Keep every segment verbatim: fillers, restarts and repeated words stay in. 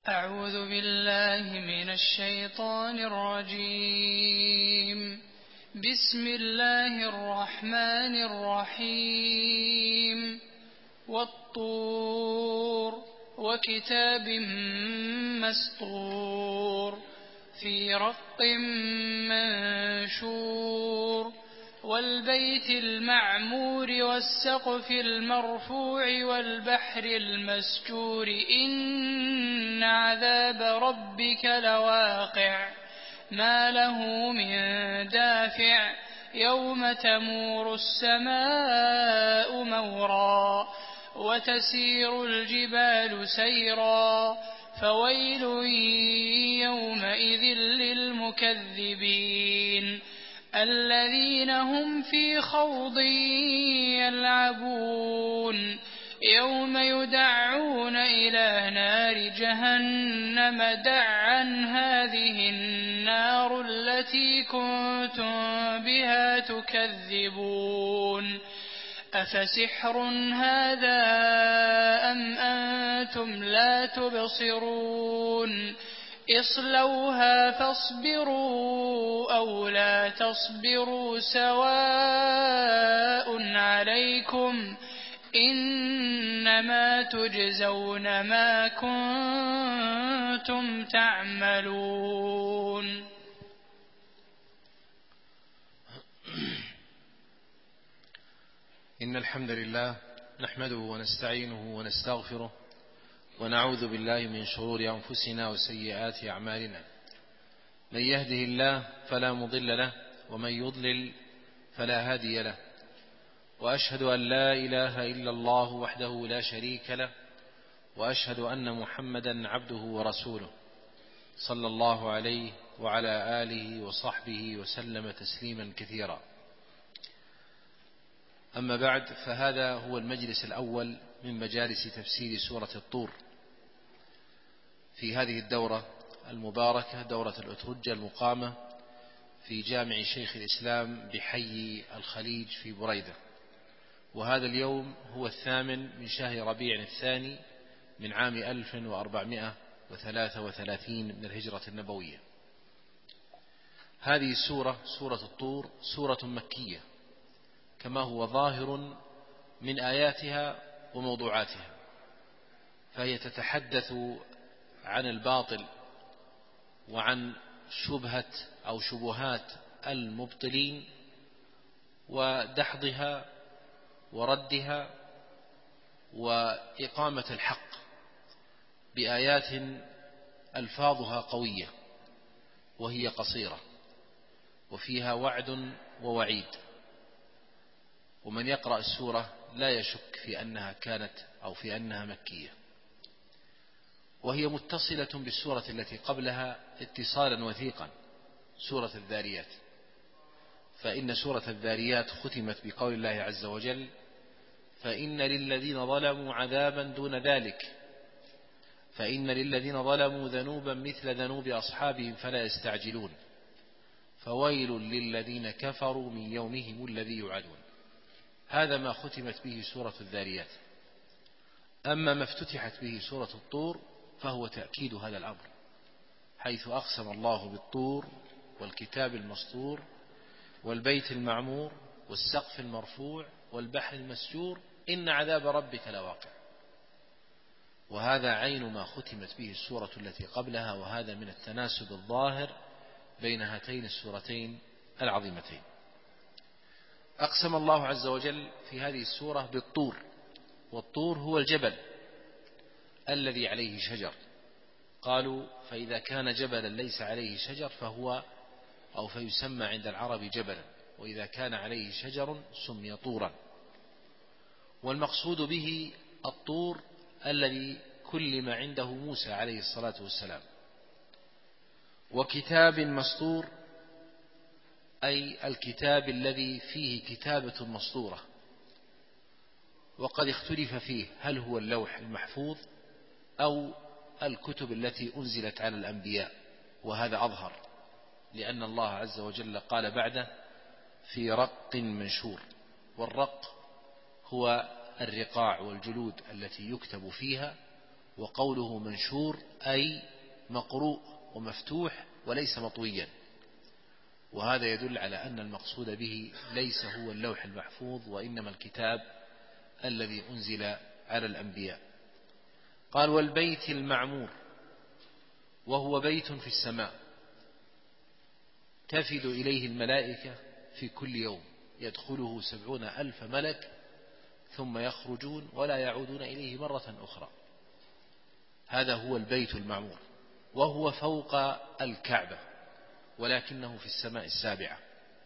أعوذ بالله من الشيطان الرجيم. بسم الله الرحمن الرحيم. والطور وكتاب مسطور في رق منشور والبيت المعمور والسقف المرفوع والبحر المسجور إن عذاب ربك لواقع ما له من دافع يوم تمور السماء مورا وتسير الجبال سيرا فويل يومئذ للمكذبين الذين هم في خوض يلعبون يوم يدعون إلى نار جهنم دعا هذه النار التي كنتم بها تكذبون أفسحر هذا أم أنتم لا تبصرون اصلوها فاصبروا أو لا تصبروا سواء عليكم إنما تجزون ما كنتم تعملون. إن الحمد لله نحمده ونستعينه ونستغفره ونعوذ بالله من شرور أنفسنا وسيئات أعمالنا. من يهده الله فلا مضل له ومن يضلل فلا هادي له، وأشهد أن لا إله إلا الله وحده لا شريك له، وأشهد أن محمدا عبده ورسوله صلى الله عليه وعلى آله وصحبه وسلم تسليما كثيرا. أما بعد، فهذا هو المجلس الأول من مجالس تفسير سورة الطور في هذه الدورة المباركة، دورة الأترجة المقامة في جامع شيخ الإسلام بحي الخليج في بريدة. وهذا اليوم هو الثامن من شهر ربيع الثاني من عام ألف وأربعمائة وثلاثة وثلاثين من الهجرة النبوية. هذه السورة سورة الطور سورة مكية كما هو ظاهر من آياتها وموضوعاتها، فهي تتحدث عن الباطل وعن شبهة أو شبهات المبطلين ودحضها وردها وإقامة الحق بآيات ألفاظها قوية وهي قصيرة وفيها وعد ووعيد. ومن يقرأ السورة لا يشك في أنها كانت أو في أنها مكية، وهي متصلة بالسورة التي قبلها اتصالا وثيقا، سورة الذاريات. فإن سورة الذاريات ختمت بقول الله عز وجل: فإن للذين ظلموا عذابا دون ذلك فإن للذين ظلموا ذنوبا مثل ذنوب أصحابهم فلا يستعجلون فويل للذين كفروا من يومهم الذي يوعدون. هذا ما ختمت به سورة الذاريات. أما ما افتتحت به سورة الطور فهو تأكيد هذا الأمر، حيث أقسم الله بالطور والكتاب المسطور والبيت المعمور والسقف المرفوع والبحر المسجور إن عذاب ربك لواقع. وهذا عين ما ختمت به السورة التي قبلها، وهذا من التناسب الظاهر بين هاتين السورتين العظيمتين. أقسم الله عز وجل في هذه السورة بالطور، والطور هو الجبل الذي عليه شجر. قالوا: فإذا كان جبلا ليس عليه شجر فهو أو فيسمى عند العرب جبلا، وإذا كان عليه شجر سمي طورا. والمقصود به الطور الذي كلم عنده موسى عليه الصلاة والسلام. وكتاب مسطور أي الكتاب الذي فيه كتابة مسطورة. وقد اختلف فيه هل هو اللوح المحفوظ أو الكتب التي أنزلت على الأنبياء، وهذا أظهر، لأن الله عز وجل قال بعده: في رق منشور. والرق هو الرقاع والجلود التي يكتب فيها وقوله منشور أي مقروء ومفتوح وليس مطويا، وهذا يدل على أن المقصود به ليس هو اللوح المحفوظ وإنما الكتاب الذي أنزل على الأنبياء. قال والبيت المعمور، وهو بيت في السماء تفد إليه الملائكة في كل يوم، يدخله سبعون ألف ملك ثم يخرجون ولا يعودون إليه مرة أخرى. هذا هو البيت المعمور، وهو فوق الكعبة ولكنه في السماء السابعة،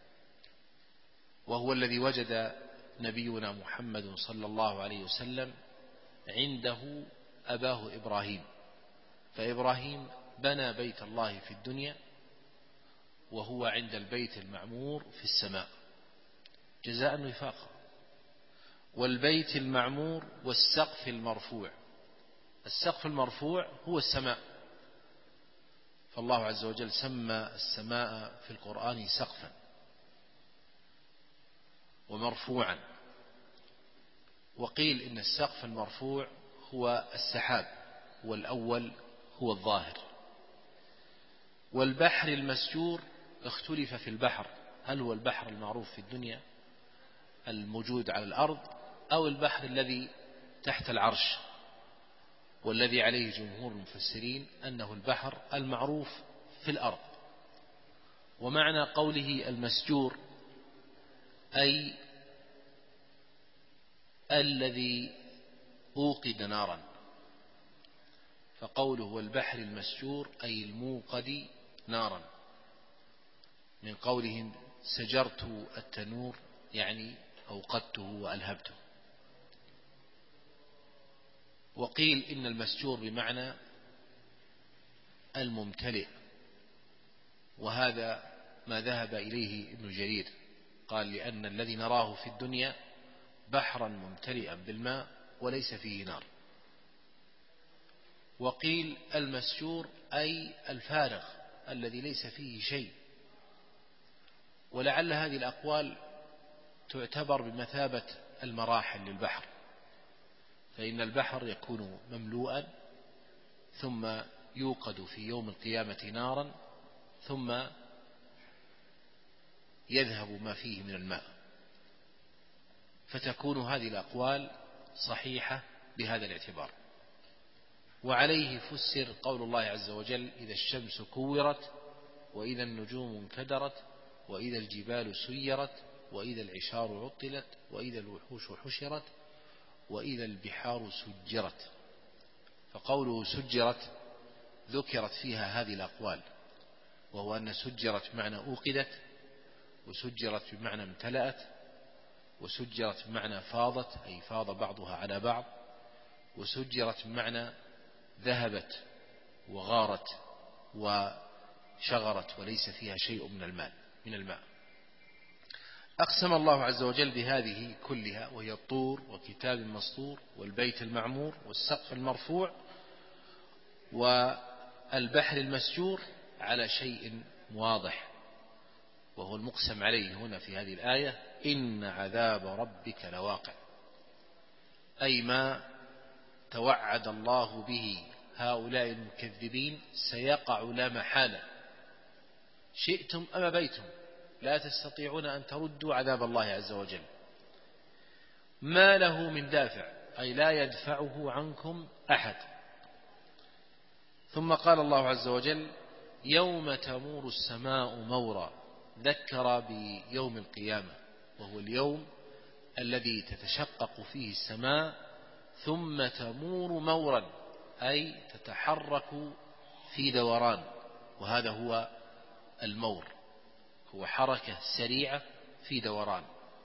وهو الذي وجد نبينا محمد صلى الله عليه وسلم عنده أباه إبراهيم، فإبراهيم بنى بيت الله في الدنيا وهو عند البيت المعمور في السماء جزاء وفاقا. والبيت المعمور والسقف المرفوع، السقف المرفوع هو السماء، فالله عز وجل سمى السماء في القرآن سقفا ومرفوعا. وقيل إن السقف المرفوع هو السحاب، والأول هو الظاهر. والبحر المسجور اختلف في البحر، هل هو البحر المعروف في الدنيا الموجود على الأرض أو البحر الذي تحت العرش، والذي عليه جمهور المفسرين أنه البحر المعروف في الأرض. ومعنى قوله المسجور أي الذي أوقد نارا، فقوله والبحر المسجور أي الموقد نارا، من قولهم سجرت التنور يعني أوقدته وألهبته. وقيل إن المسجور بمعنى الممتلئ، وهذا ما ذهب إليه ابن جرير، قال لأن الذي نراه في الدنيا بحرا ممتلئا بالماء وليس فيه نار. وقيل المسجور أي الفارغ الذي ليس فيه شيء، ولعل هذه الأقوال تعتبر بمثابة المراحل للبحر، فإن البحر يكون مملوءا ثم يوقد في يوم القيامة نارا ثم يذهب ما فيه من الماء، فتكون هذه الأقوال صحيحة بهذا الاعتبار. وعليه فسر قول الله عز وجل إذا الشمس كورت وإذا النجوم انكدرت وإذا الجبال سيرت وإذا العشار عطلت وإذا الوحوش حشرت وإذا البحار سجرت. فقوله سجرت ذكرت فيها هذه الأقوال، وهو أن سجرت بمعنى أوقدت، وسجرت بمعنى امتلأت، وسجرت بمعنى فاضت أي فاض بعضها على بعض، وسجرت بمعنى ذهبت وغارت وشغرت وليس فيها شيء من الماء من الماء. أقسم الله عز وجل بهذه كلها، وهي الطور وكتاب مسطور والبيت المعمور والسقف المرفوع والبحر المسجور على شيء واضح، وهو المقسم عليه هنا في هذه الآية إن عذاب ربك لواقع، أي ما توعد الله به هؤلاء المكذبين سيقع لا محالة، شئتم أم أبيتم لا تستطيعون أن تردوا عذاب الله عز وجل. ما له من دافع أي لا يدفعه عنكم أحد. ثم قال الله عز وجل يوم تمور السماء مورا، ذكر بيوم القيامة، وهو اليوم الذي تتشقق فيه السماء ثم تمور مورا أي تتحرك في دوران، وهذا هو المور، هو حركة سريعة في دوران،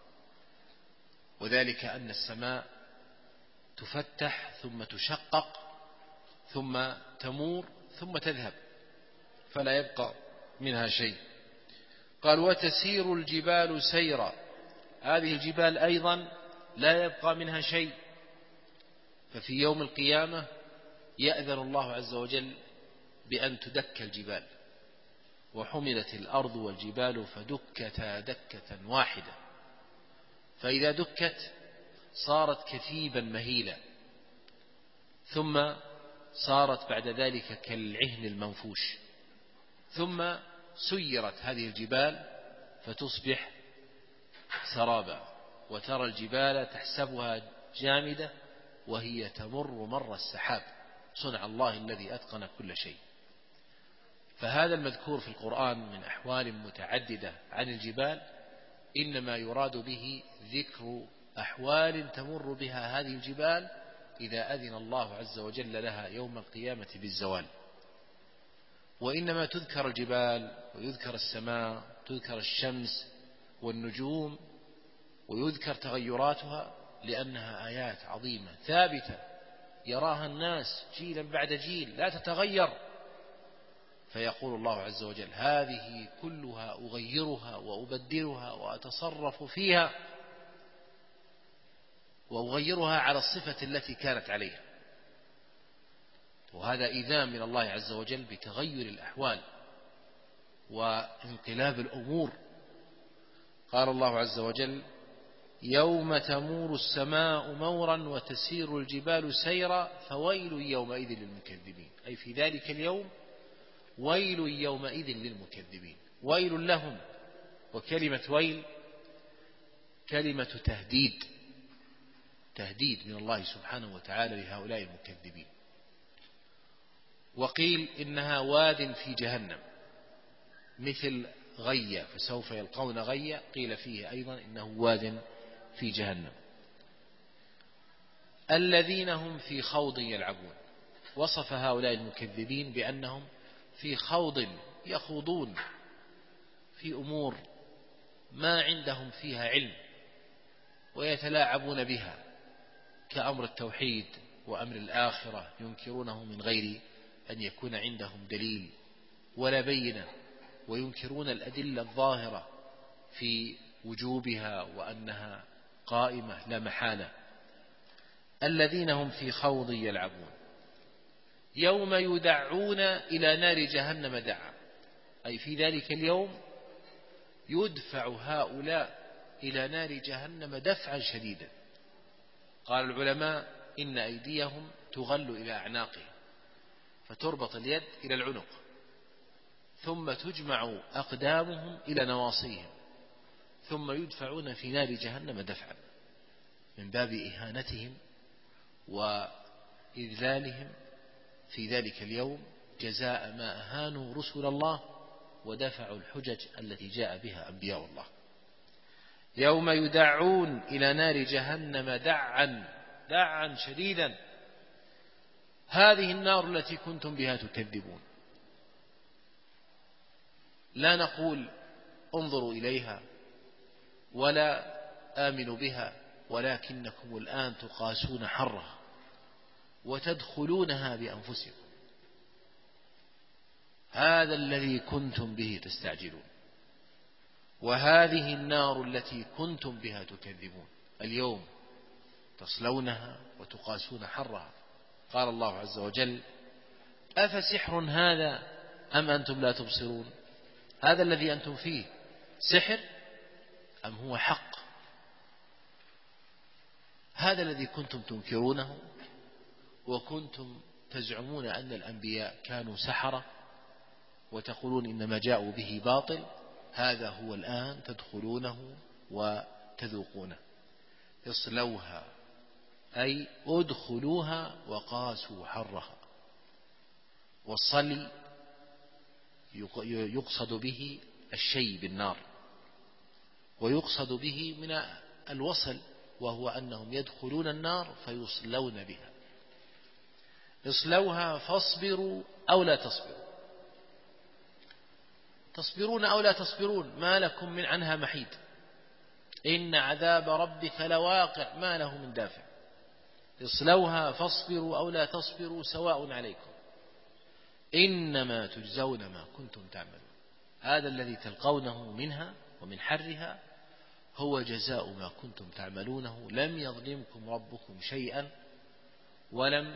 وذلك أن السماء تفتح ثم تشقق ثم تمور ثم تذهب فلا يبقى منها شيء. قال وتسير الجبال سيرا، هذه الجبال أيضا لا يبقى منها شيء، ففي يوم القيامة يأذن الله عز وجل بأن تدك الجبال، وحملت الأرض والجبال فدكتا دكة واحدة، فإذا دكت صارت كثيبا مهيلا ثم صارت بعد ذلك كالعهن المنفوش، ثم سيرت هذه الجبال فتصبح سرابا، وترى الجبال تحسبها جامدة وهي تمر مر السحاب، صنع الله الذي أتقن كل شيء. فهذا المذكور في القرآن من أحوال متعددة عن الجبال إنما يراد به ذكر أحوال تمر بها هذه الجبال إذا أذن الله عز وجل لها يوم القيامة بالزوال. وإنما تذكر الجبال ويذكر السماء، تذكر الشمس والنجوم، ويذكر تغيراتها لأنها آيات عظيمة ثابتة يراها الناس جيلا بعد جيل لا تتغير. فيقول الله عز وجل: هذه كلها أغيرها وأبدلها وأتصرف فيها وأغيرها على الصفة التي كانت عليها. وهذا إذان من الله عز وجل بتغير الأحوال وانقلاب الأمور. قال الله عز وجل: يوم تمور السماء مورا وتسير الجبال سيرا فويل يومئذ للمكذبين. أي في ذلك اليوم ويل يومئذ للمكذبين، ويل لهم. وكلمة ويل كلمة تهديد، تهديد من الله سبحانه وتعالى لهؤلاء المكذبين. وقيل إنها واد في جهنم مثل غية، فسوف يلقون غية، قيل فيه أيضا إنه واد في جهنم. الذين هم في خوض يلعبون، وصف هؤلاء المكذبين بأنهم في خوض يخوضون في أمور ما عندهم فيها علم ويتلاعبون بها، كأمر التوحيد وأمر الآخرة، ينكرونه من غير أن يكون عندهم دليل ولا بينة، وينكرون الأدلة الظاهرة في وجوبها وأنها قائمة لا محالة. الذين هم في خوض يلعبون يوم يدعون إلى نار جهنم دعا، أي في ذلك اليوم يدفع هؤلاء إلى نار جهنم دفعا شديدا. قال العلماء: إن أيديهم تغل إلى أعناقهم، فتربط اليد إلى العنق، ثم تجمع أقدامهم إلى نواصيهم، ثم يدفعون في نار جهنم دفعا، من باب إهانتهم وإذلالهم في ذلك اليوم، جزاء ما أهانوا رسل الله ودفعوا الحجج التي جاء بها أنبياء الله. يوم يدعون إلى نار جهنم دعا، دعا شديدا. هذه النار التي كنتم بها تكذبون. لا نقول انظروا إليها ولا آمنوا بها، ولكنكم الآن تقاسون حرها وتدخلونها بأنفسكم. هذا الذي كنتم به تستعجلون، وهذه النار التي كنتم بها تكذبون اليوم تصلونها وتقاسون حرها. قال الله عز وجل: أفسحر هذا أم أنتم لا تبصرون؟ هذا الذي أنتم فيه سحر أم هو حق؟ هذا الذي كنتم تنكرونه وكنتم تزعمون أن الأنبياء كانوا سحرة وتقولون إنما جاءوا به باطل، هذا هو الآن تدخلونه وتذوقونه. اصلوها أي ادخلوها وقاسوا حرها. والصلي يقصد به الشيء بالنار، ويقصد به من الوصل، وهو أنهم يدخلون النار فيصلون بها. اصلوها فاصبروا أو لا تصبروا. تصبرون أو لا تصبرون، ما لكم من عنها محيد. إن عذاب ربك لواقع ما له من دافع. اصلوها فاصبروا أو لا تصبروا سواء عليكم إنما تجزون ما كنتم تعملون. هذا الذي تلقونه منها ومن حرها هو جزاء ما كنتم تعملونه. لم يظلمكم ربكم شيئا ولم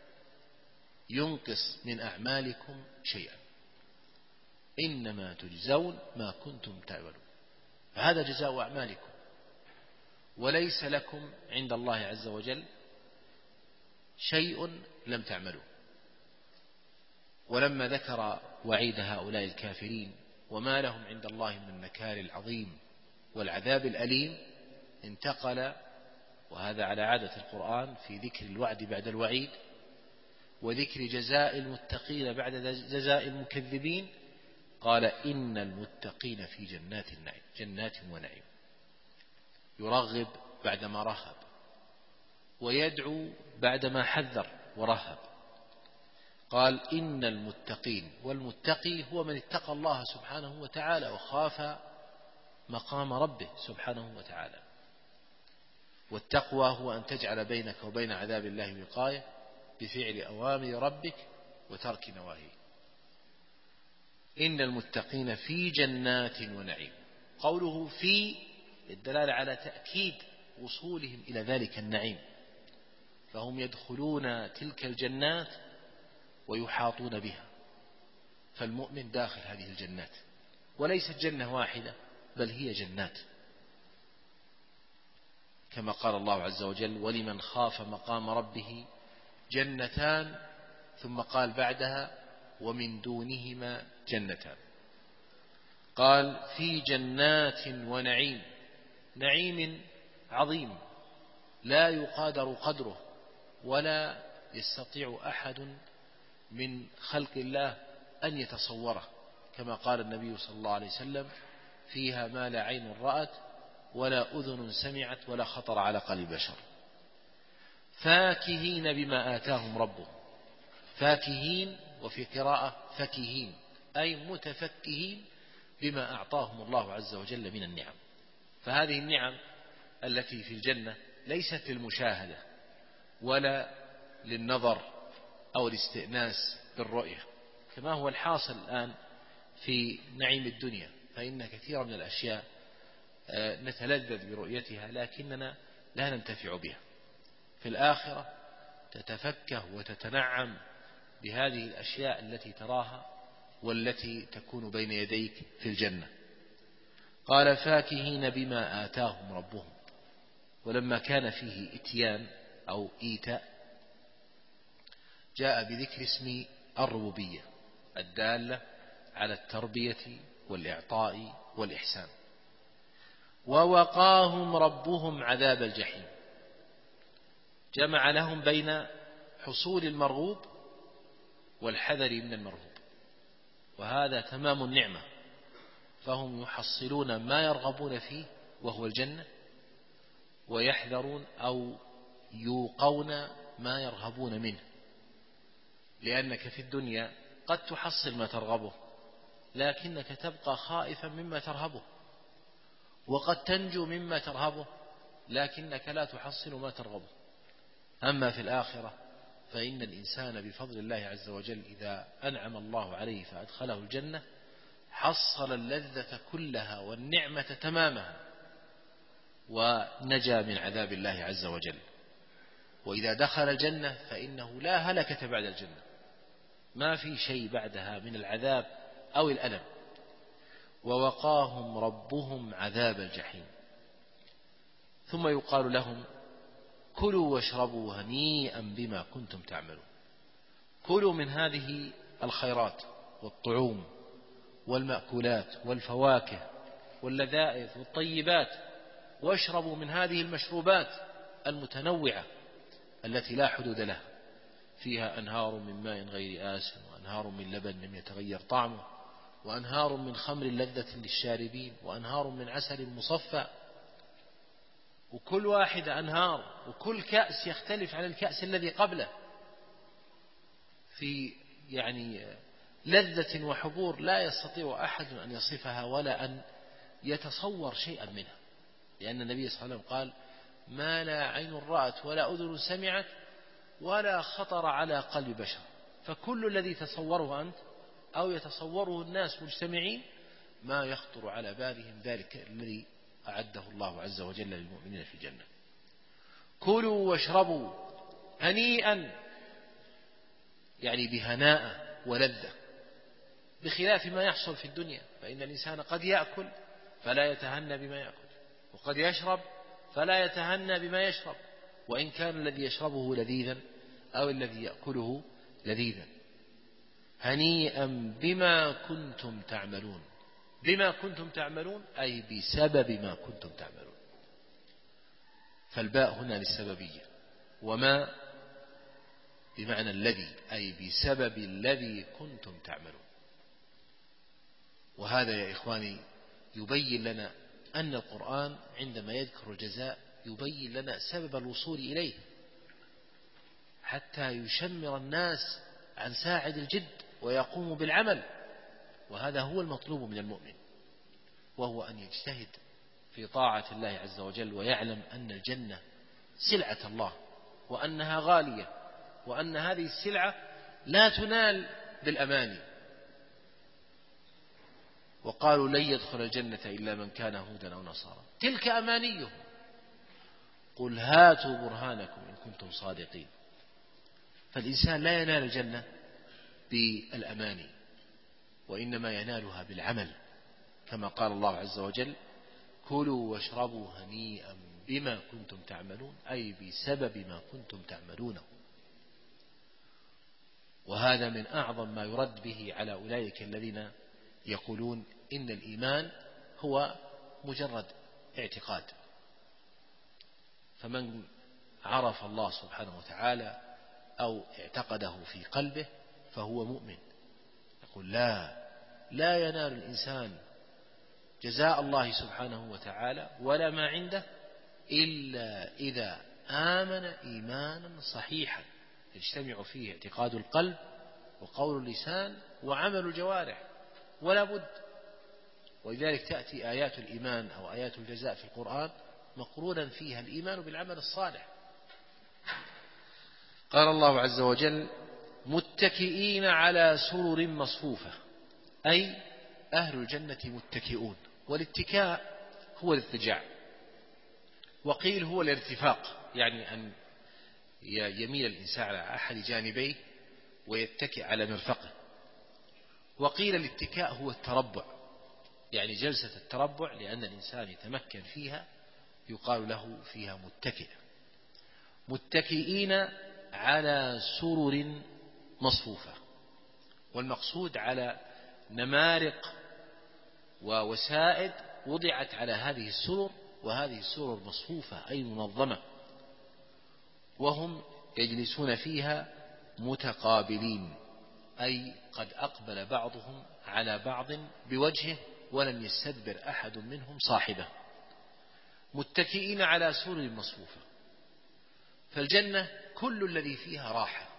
ينقص من أعمالكم شيئا، إنما تجزون ما كنتم تعملون. فهذا جزاء أعمالكم، وليس لكم عند الله عز وجل شيء لم تعملوا. ولما ذكر وعيد هؤلاء الكافرين وما لهم عند الله من النكال العظيم والعذاب الأليم انتقل، وهذا على عادة القرآن في ذكر الوعد بعد الوعيد وذكر جزاء المتقين بعد جزاء المكذبين، قال إن المتقين في جنات النعيم جنات ونعيم، يرغب بعدما رهب ويدعو بعدما حذر ورهب. قال إن المتقين، والمتقي هو من اتقى الله سبحانه وتعالى وخاف مقام ربه سبحانه وتعالى، والتقوى هو أن تجعل بينك وبين عذاب الله وقاية بفعل أوامر ربك وترك نواهيه. إن المتقين في جنات ونعيم، قوله في الدلالة على تأكيد وصولهم إلى ذلك النعيم، فهم يدخلون تلك الجنات ويحاطون بها، فالمؤمن داخل هذه الجنات، وليست جنة واحدة بل هي جنات، كما قال الله عز وجل ولمن خاف مقام ربه جنتان، ثم قال بعدها ومن دونهما جنتان. قال في جنات ونعيم، نعيم عظيم لا يقادر قدره ولا يستطيع أحد من خلق الله أن يتصوره، كما قال النبي صلى الله عليه وسلم فيها ما لا عين رأت ولا أذن سمعت ولا خطر على قلب بشر. فاكهين بما آتاهم ربهم، فاكهين وفي قراءة فكهين أي متفكهين بما أعطاهم الله عز وجل من النعم. فهذه النعم التي في الجنة ليست للمشاهدة ولا للنظر أو الاستئناس بالرؤية كما هو الحاصل الآن في نعيم الدنيا، فإن كثيرا من الأشياء نتلذذ برؤيتها لكننا لا ننتفع بها. في الآخرة تتفكه وتتنعم بهذه الأشياء التي تراها والتي تكون بين يديك في الجنة. قال فاكهين بما آتاهم ربهم، ولما كان فيه إتيان أو إيتاء جاء بذكر اسم الربوبية الدالة على التربية والإعطاء والإحسان. ووقاهم ربهم عذاب الجحيم، جمع لهم بين حصول المرغوب والحذر من المرهوب، وهذا تمام النعمة، فهم يحصلون ما يرغبون فيه وهو الجنة، ويحذرون أو يوقون ما يرهبون منه، لأنك في الدنيا قد تحصل ما ترغبه لكنك تبقى خائفا مما ترهبه، وقد تنجو مما ترهبه لكنك لا تحصل ما ترغبه. أما في الآخرة فإن الإنسان بفضل الله عز وجل إذا أنعم الله عليه فأدخله الجنة حصل اللذة كلها والنعمة تمامها ونجا من عذاب الله عز وجل. وإذا دخل الجنة فإنه لا هلكة بعد الجنة، ما في شيء بعدها من العذاب أو الألم. ووقاهم ربهم عذاب الجحيم، ثم يقال لهم كلوا واشربوا هنيئا بما كنتم تعملون. كلوا من هذه الخيرات والطعوم والمأكولات والفواكه واللذائذ والطيبات، واشربوا من هذه المشروبات المتنوعة التي لا حدود لها، فيها أنهار من ماء غير آسن وأنهار من لبن لم يتغير طعمه وأنهار من خمر لذة للشاربين وأنهار من عسل مصفى، وكل واحد أنهار، وكل كأس يختلف عن الكأس الذي قبله في يعني لذة وحبور لا يستطيع أحد أن يصفها ولا أن يتصور شيئا منها، لأن النبي صلى الله عليه وسلم قال ما لا عين رأت ولا أذن سمعت ولا خطر على قلب بشر. فكل الذي تصوره أنت أو يتصوره الناس مجتمعين ما يخطر على بالهم ذلك الذي أعده الله عز وجل للمؤمنين في الجنة. كلوا واشربوا هنيئا يعني بهناء ولذة، بخلاف ما يحصل في الدنيا، فإن الإنسان قد يأكل فلا يتهنى بما يأكل، وقد يشرب فلا يتهنى بما يشرب، وإن كان الذي يشربه لذيذا أو الذي يأكله لذيذا. هنيئا بما كنتم تعملون. بما كنتم تعملون أي بسبب ما كنتم تعملون، فالباء هنا للسببية، وما بمعنى الذي أي بسبب الذي كنتم تعملون. وهذا يا إخواني يبين لنا أن القرآن عندما يذكر الجزاء يبين لنا سبب الوصول إليه، حتى يشمر الناس عن ساعد الجد ويقوموا بالعمل. وهذا هو المطلوب من المؤمن، وهو أن يجتهد في طاعة الله عز وجل، ويعلم أن الجنة سلعة الله، وأنها غالية، وأن هذه السلعة لا تنال بالأماني. وقالوا لن يدخل الجنة إلا من كان هودا أو نصارى، تلك أمانيهم، قل هاتوا برهانكم إن كنتم صادقين. فالإنسان لا ينال الجنة بالأماني، وإنما ينالها بالعمل، كما قال الله عز وجل كلوا واشربوا هنيئا بما كنتم تعملون، أي بسبب ما كنتم تعملونه. وهذا من أعظم ما يرد به على أولئك الذين يقولون إن الإيمان هو مجرد اعتقاد. فمن عرف الله سبحانه وتعالى أو اعتقده في قلبه فهو مؤمن. يقول لا لا ينال الإنسان جزاء الله سبحانه وتعالى ولا ما عنده إلا إذا آمن إيمانا صحيحا يجتمع فيه اعتقاد القلب وقول اللسان وعمل الجوارح، ولا بد. ولذلك تأتي آيات الإيمان أو آيات الجزاء في القرآن مقرونا فيها الإيمان بالعمل الصالح. قال الله عز وجل متكئين على سرر مصفوفة، أي أهل الجنة متكئون. والاتكاء هو الاضطجاع، وقيل هو الارتفاق، يعني أن يميل الإنسان على أحد جانبيه ويتكئ على مرفقه. وقيل الاتكاء هو التربع، يعني جلسة التربع، لأن الإنسان يتمكن فيها يقال له فيها متكئ. متكئين على سرر مصفوفة، والمقصود على نمارق ووسائد وضعت على هذه السرر، وهذه السرر مصفوفة أي منظمة، وهم يجلسون فيها متقابلين، أي قد أقبل بعضهم على بعض بوجهه ولم يستدبر أحد منهم صاحبه. متكئين على سرر مصفوفة، فالجنة كل الذي فيها راحة،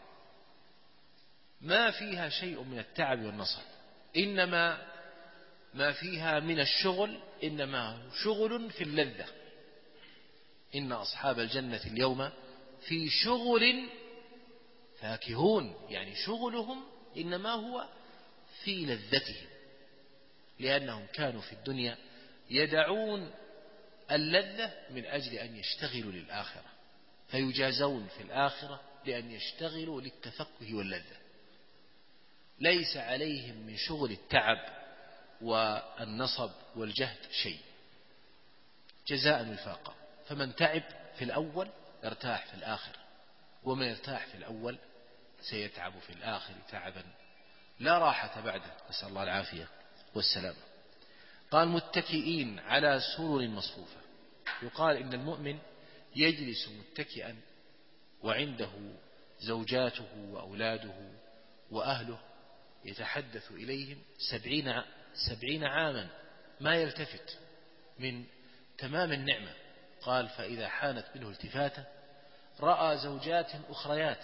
ما فيها شيء من التعب والنصب، إنما ما فيها من الشغل إنما شغل في اللذة. إن أصحاب الجنة اليوم في شغل فاكهون، يعني شغلهم إنما هو في لذتهم، لأنهم كانوا في الدنيا يدعون اللذة من أجل أن يشتغلوا للآخرة، فيجازون في الآخرة لأن يشتغلوا للتفكه واللذة. ليس عليهم من شغل التعب والنصب والجهد شيء، جزاء وفاقا. فمن تعب في الأول يرتاح في الآخر، ومن يرتاح في الأول سيتعب في الآخر تعبا لا راحة بعده، نسأل الله العافية والسلام. قال متكئين على سرر مصفوفة. يقال إن المؤمن يجلس متكئا وعنده زوجاته وأولاده وأهله يتحدث إليهم سبعين, سبعين عاما ما يلتفت من تمام النعمة. قال فإذا حانت منه التفاتة رأى زوجات أخريات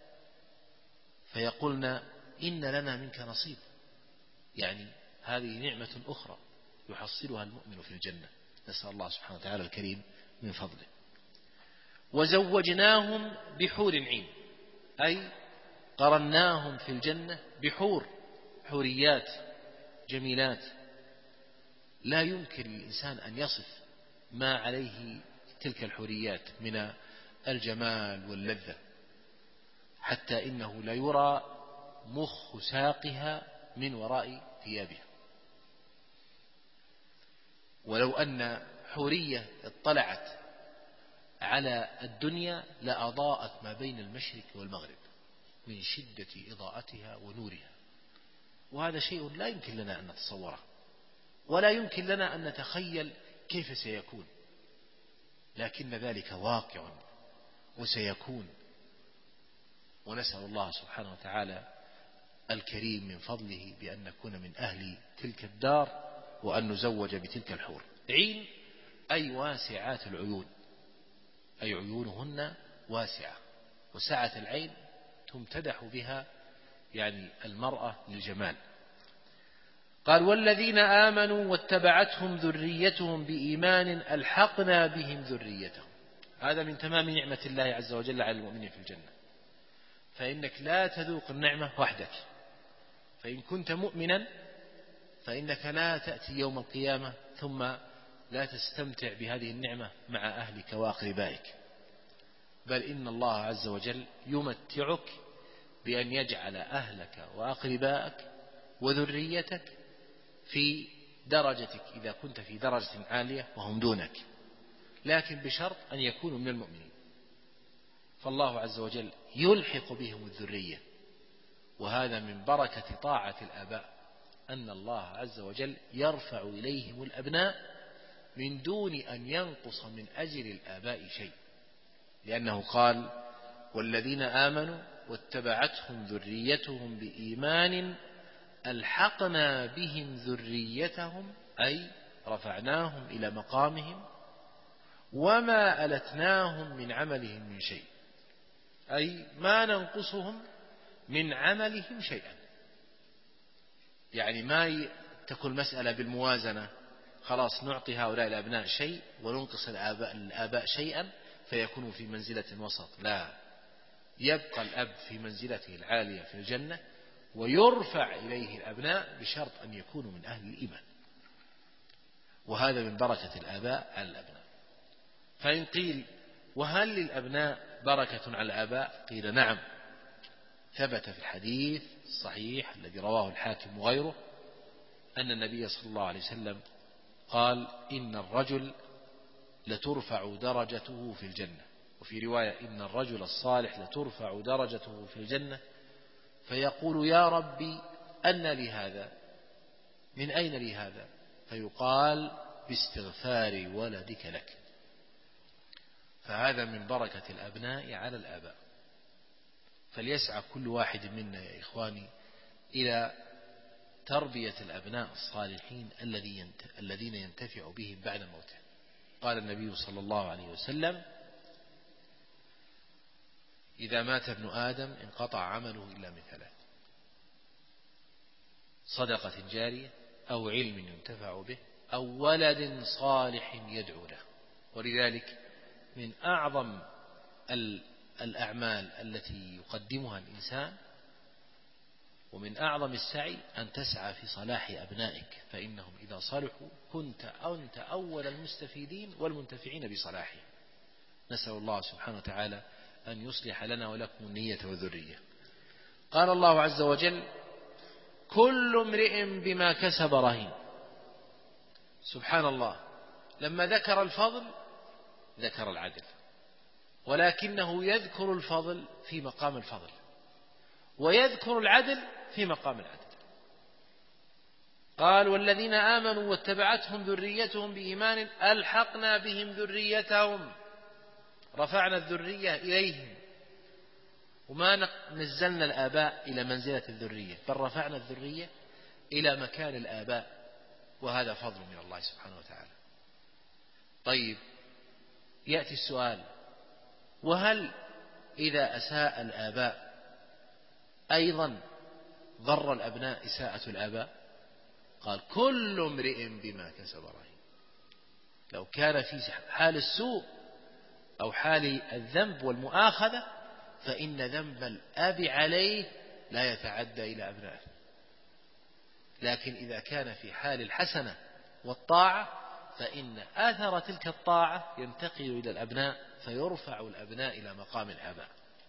فيقولن إن لنا منك نصيب، يعني هذه نعمة أخرى يحصلها المؤمن في الجنة، نسأل الله سبحانه وتعالى الكريم من فضله. وزوجناهم بحور عين، أي قرناهم في الجنة بحور، حوريات جميلات لا يمكن للإنسان أن يصف ما عليه تلك الحوريات من الجمال واللذة، حتى إنه لا يرى مخ ساقها من وراء ثيابها. ولو أن حورية اطلعت على الدنيا لأضاءت ما بين المشرق والمغرب من شدة إضاءتها ونورها، وهذا شيء لا يمكن لنا أن نتصوره، ولا يمكن لنا أن نتخيل كيف سيكون، لكن ذلك واقع وسيكون. ونسأل الله سبحانه وتعالى الكريم من فضله بأن نكون من أهل تلك الدار وأن نزوج بتلك الحور. عين أي واسعات العيون، أي عيونهن واسعة، وسعة العين تمتدح بها يعني المرأة للجمال. قال والذين آمنوا واتبعتهم ذريتهم بإيمان ألحقنا بهم ذريتهم. هذا من تمام نعمة الله عز وجل على المؤمنين في الجنة، فإنك لا تذوق النعمة وحدك، فإن كنت مؤمنا فإنك لا تأتي يوم القيامة ثم لا تستمتع بهذه النعمة مع أهلك وأقربائك، بل إن الله عز وجل يمتعك بأن يجعل أهلك وأقربائك وذريتك في درجتك إذا كنت في درجة عالية وهم دونك، لكن بشرط أن يكونوا من المؤمنين. فالله عز وجل يلحق بهم الذرية، وهذا من بركة طاعة الآباء، أن الله عز وجل يرفع إليهم الأبناء من دون أن ينقص من أجر الآباء شيء، لأنه قال والذين آمنوا واتبعتهم ذريتهم بإيمان ألحقنا بهم ذريتهم، أي رفعناهم إلى مقامهم وما ألتناهم من عملهم من شيء، أي ما ننقصهم من عملهم شيئا. يعني ما تكون مسألة بالموازنة، خلاص نعطي هؤلاء الأبناء شيء وننقص الآباء, الآباء شيئا فيكونوا في منزلة وسط، لا، يبقى الأب في منزلته العالية في الجنة ويرفع إليه الأبناء بشرط أن يكونوا من أهل الإيمان، وهذا من بركة الآباء على الأبناء. فإن قيل وهل للأبناء بركة على الآباء؟ قيل نعم، ثبت في الحديث الصحيح الذي رواه الحاكم وغيره أن النبي صلى الله عليه وسلم قال إن الرجل لترفع درجته في الجنة، وفي رواية إن الرجل الصالح لترفع درجته في الجنة فيقول يا ربي أن لي هذا، من أين لي هذا؟ فيقال باستغفار ولدك لك. فهذا من بركة الأبناء على الآباء. فليسعى كل واحد منا يا إخواني إلى تربية الأبناء الصالحين الذين ينتفع بهم بعد موته. قال النبي صلى الله عليه وسلم إذا مات ابن آدم انقطع عمله إلا من ثلاث: صدقة جارية أو علم ينتفع به أو ولد صالح يدعو له. ولذلك من أعظم الأعمال التي يقدمها الإنسان ومن أعظم السعي أن تسعى في صلاح أبنائك، فإنهم إذا صلحوا كنت أنت أول المستفيدين والمنتفعين بصلاحهم. نسأل الله سبحانه وتعالى أن يصلح لنا ولكم النية والذرية. قال الله عز وجل كل امرئ بما كسب رهين. سبحان الله، لما ذكر الفضل ذكر العدل، ولكنه يذكر الفضل في مقام الفضل ويذكر العدل في مقام العدل. قال والذين آمنوا واتبعتهم ذريتهم بإيمان ألحقنا بهم ذريتهم، رفعنا الذرية إليهم، وما نزلنا الآباء إلى منزلة الذرية، بل رفعنا الذرية إلى مكان الآباء، وهذا فضل من الله سبحانه وتعالى. طيب، يأتي السؤال: وهل إذا أساء الآباء أيضا ضر الأبناء إساءة الآباء؟ قال كل امرئ بما كسب رهين. لو كان في حال السوء أو حال الذنب والمؤاخذة فإن ذنب الأب عليه لا يتعدى إلى أبنائه، لكن إذا كان في حال الحسنة والطاعة فإن آثر تلك الطاعة ينتقل إلى الأبناء فيرفع الأبناء إلى مقام الآباء.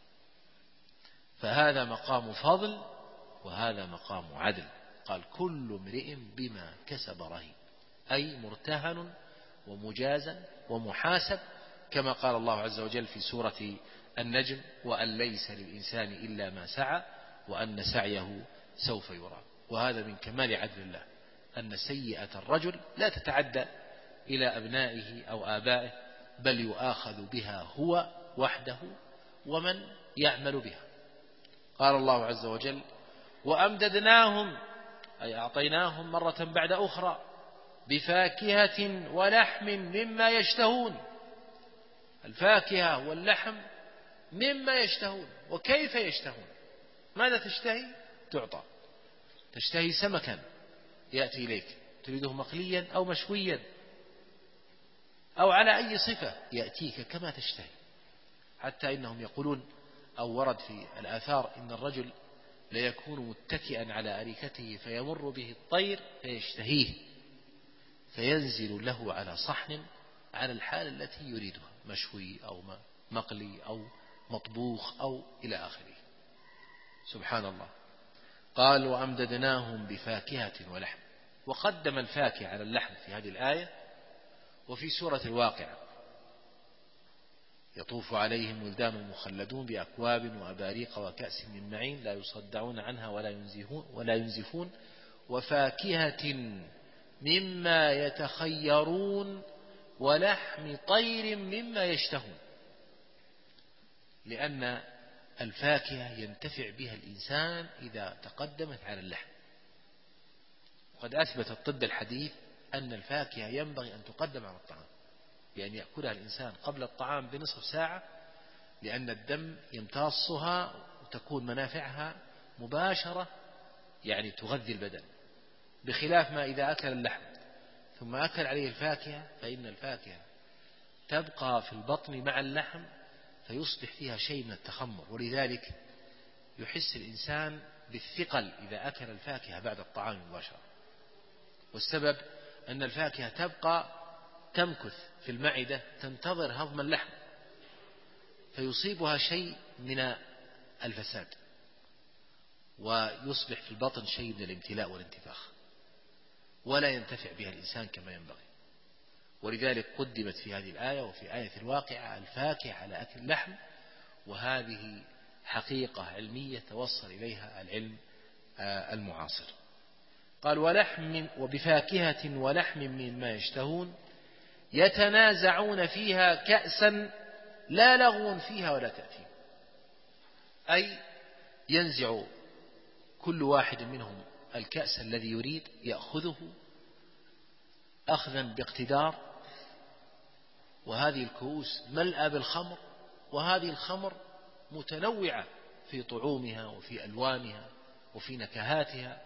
فهذا مقام فضل وهذا مقام عدل. قال كل امرئ بما كسب رهين، أي مرتهن ومجازا ومحاسب، كما قال الله عز وجل في سورة النجم: وأن ليس للإنسان إلا ما سعى وأن سعيه سوف يرى. وهذا من كمال عدل الله أن سيئة الرجل لا تتعدى إلى أبنائه أو آبائه، بل يؤاخذ بها هو وحده ومن يعمل بها. قال الله عز وجل: وأمددناهم، أي أعطيناهم مرة بعد أخرى، بفاكهة ولحم مما يشتهون. الفاكهة واللحم مما يشتهون. وكيف يشتهون؟ ماذا تشتهي؟ تعطى. تشتهي سمكا يأتي إليك، تريده مقليا أو مشويا أو على أي صفة يأتيك كما تشتهي. حتى إنهم يقولون أو ورد في الآثار إن الرجل ليكون متكئا على أريكته فيمر به الطير فيشتهيه فينزل له على صحن على الحال التي يريدها، مشوي أو مقلي أو مطبوخ أو إلى آخره. سبحان الله. قال: وأمددناهم بفاكهة ولحم. وقدم الفاكهة على اللحم في هذه الآية. وفي سورة الواقعة: يطوف عليهم ولدان مخلدون بأكواب وأباريق وكأس من معين لا يصدعون عنها ولا ينزفون, ولا ينزفون وفاكهة مما يتخيرون ولحم طير مما يشتهون. لأن الفاكهة ينتفع بها الإنسان إذا تقدمت على اللحم. وقد أثبت الطب الحديث أن الفاكهة ينبغي أن تقدم على الطعام، بأن يأكلها الإنسان قبل الطعام بنصف ساعة، لأن الدم يمتصها وتكون منافعها مباشرة، يعني تغذي البدن، بخلاف ما إذا أكل اللحم ثم أكل عليه الفاكهة، فإن الفاكهة تبقى في البطن مع اللحم فيصبح فيها شيء من التخمر، ولذلك يحس الإنسان بالثقل إذا أكل الفاكهة بعد الطعام مباشرة. والسبب أن الفاكهة تبقى تمكث في المعدة تنتظر هضم اللحم، فيصيبها شيء من الفساد ويصبح في البطن شيء من الامتلاء والانتفاخ، ولا ينتفع بها الإنسان كما ينبغي. ولذلك قدمت في هذه الآية وفي آية الواقعة الفاكهة على أكل اللحم، وهذه حقيقة علمية توصل إليها العلم المعاصر. قال: ولحم وبفاكهة ولحم مما يشتهون يتنازعون فيها كأسا لا لغو فيها ولا تأثيم. أي ينزع كل واحد منهم الكأس الذي يريد يأخذه أخذا باقتدار، وهذه الكؤوس ملأى بالخمر، وهذه الخمر متنوعة في طعومها وفي ألوانها وفي نكهاتها.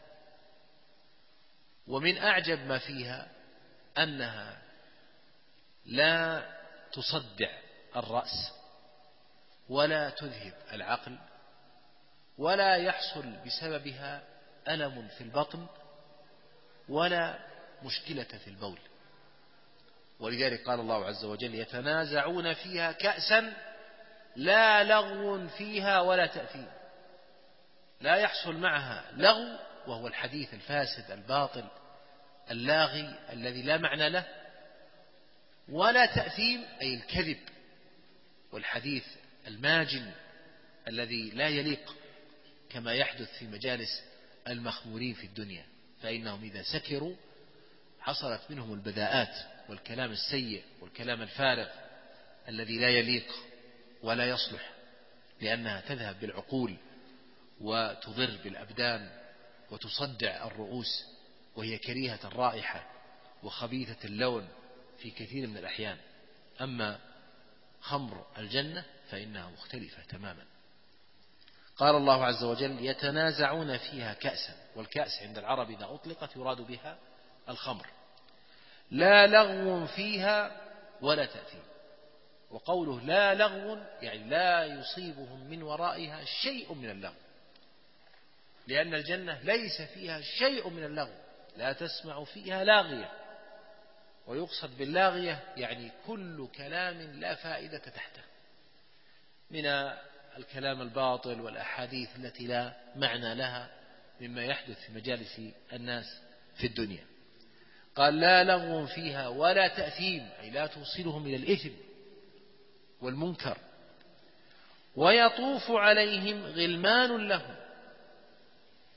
ومن أعجب ما فيها أنها لا تصدع الرأس ولا تذهب العقل ولا يحصل بسببها ألم في البطن ولا مشكلة في البول. ولذلك قال الله عز وجل: يتنازعون فيها كأسا لا لغو فيها ولا تأثيم. لا يحصل معها لغو، وهو الحديث الفاسد الباطل اللاغي الذي لا معنى له، ولا تأثيم أي الكذب والحديث الماجن الذي لا يليق، كما يحدث في مجالس المخمورين في الدنيا، فإنهم إذا سكروا حصلت منهم البذاءات والكلام السيء والكلام الفارغ الذي لا يليق ولا يصلح، لأنها تذهب بالعقول وتضر بالأبدان وتصدع الرؤوس، وهي كريهة الرائحة وخبيثة اللون في كثير من الأحيان. أما خمر الجنة فإنها مختلفة تماما. قال الله عز وجل: يتنازعون فيها كأسا. والكأس عند العرب إذا أطلقت يراد بها الخمر. لا لغو فيها ولا تأثيم. وقوله لا لغو يعني لا يصيبهم من ورائها شيء من اللغو، لأن الجنة ليس فيها شيء من اللغو، لا تسمع فيها لاغية. ويقصد باللاغية يعني كل كلام لا فائدة تحته من الكلام الباطل والأحاديث التي لا معنى لها مما يحدث في مجالس الناس في الدنيا. قال: لا لغو فيها ولا تأثيم أي لا توصلهم إلى الإثم والمنكر. ويطوف عليهم غلمان لهم.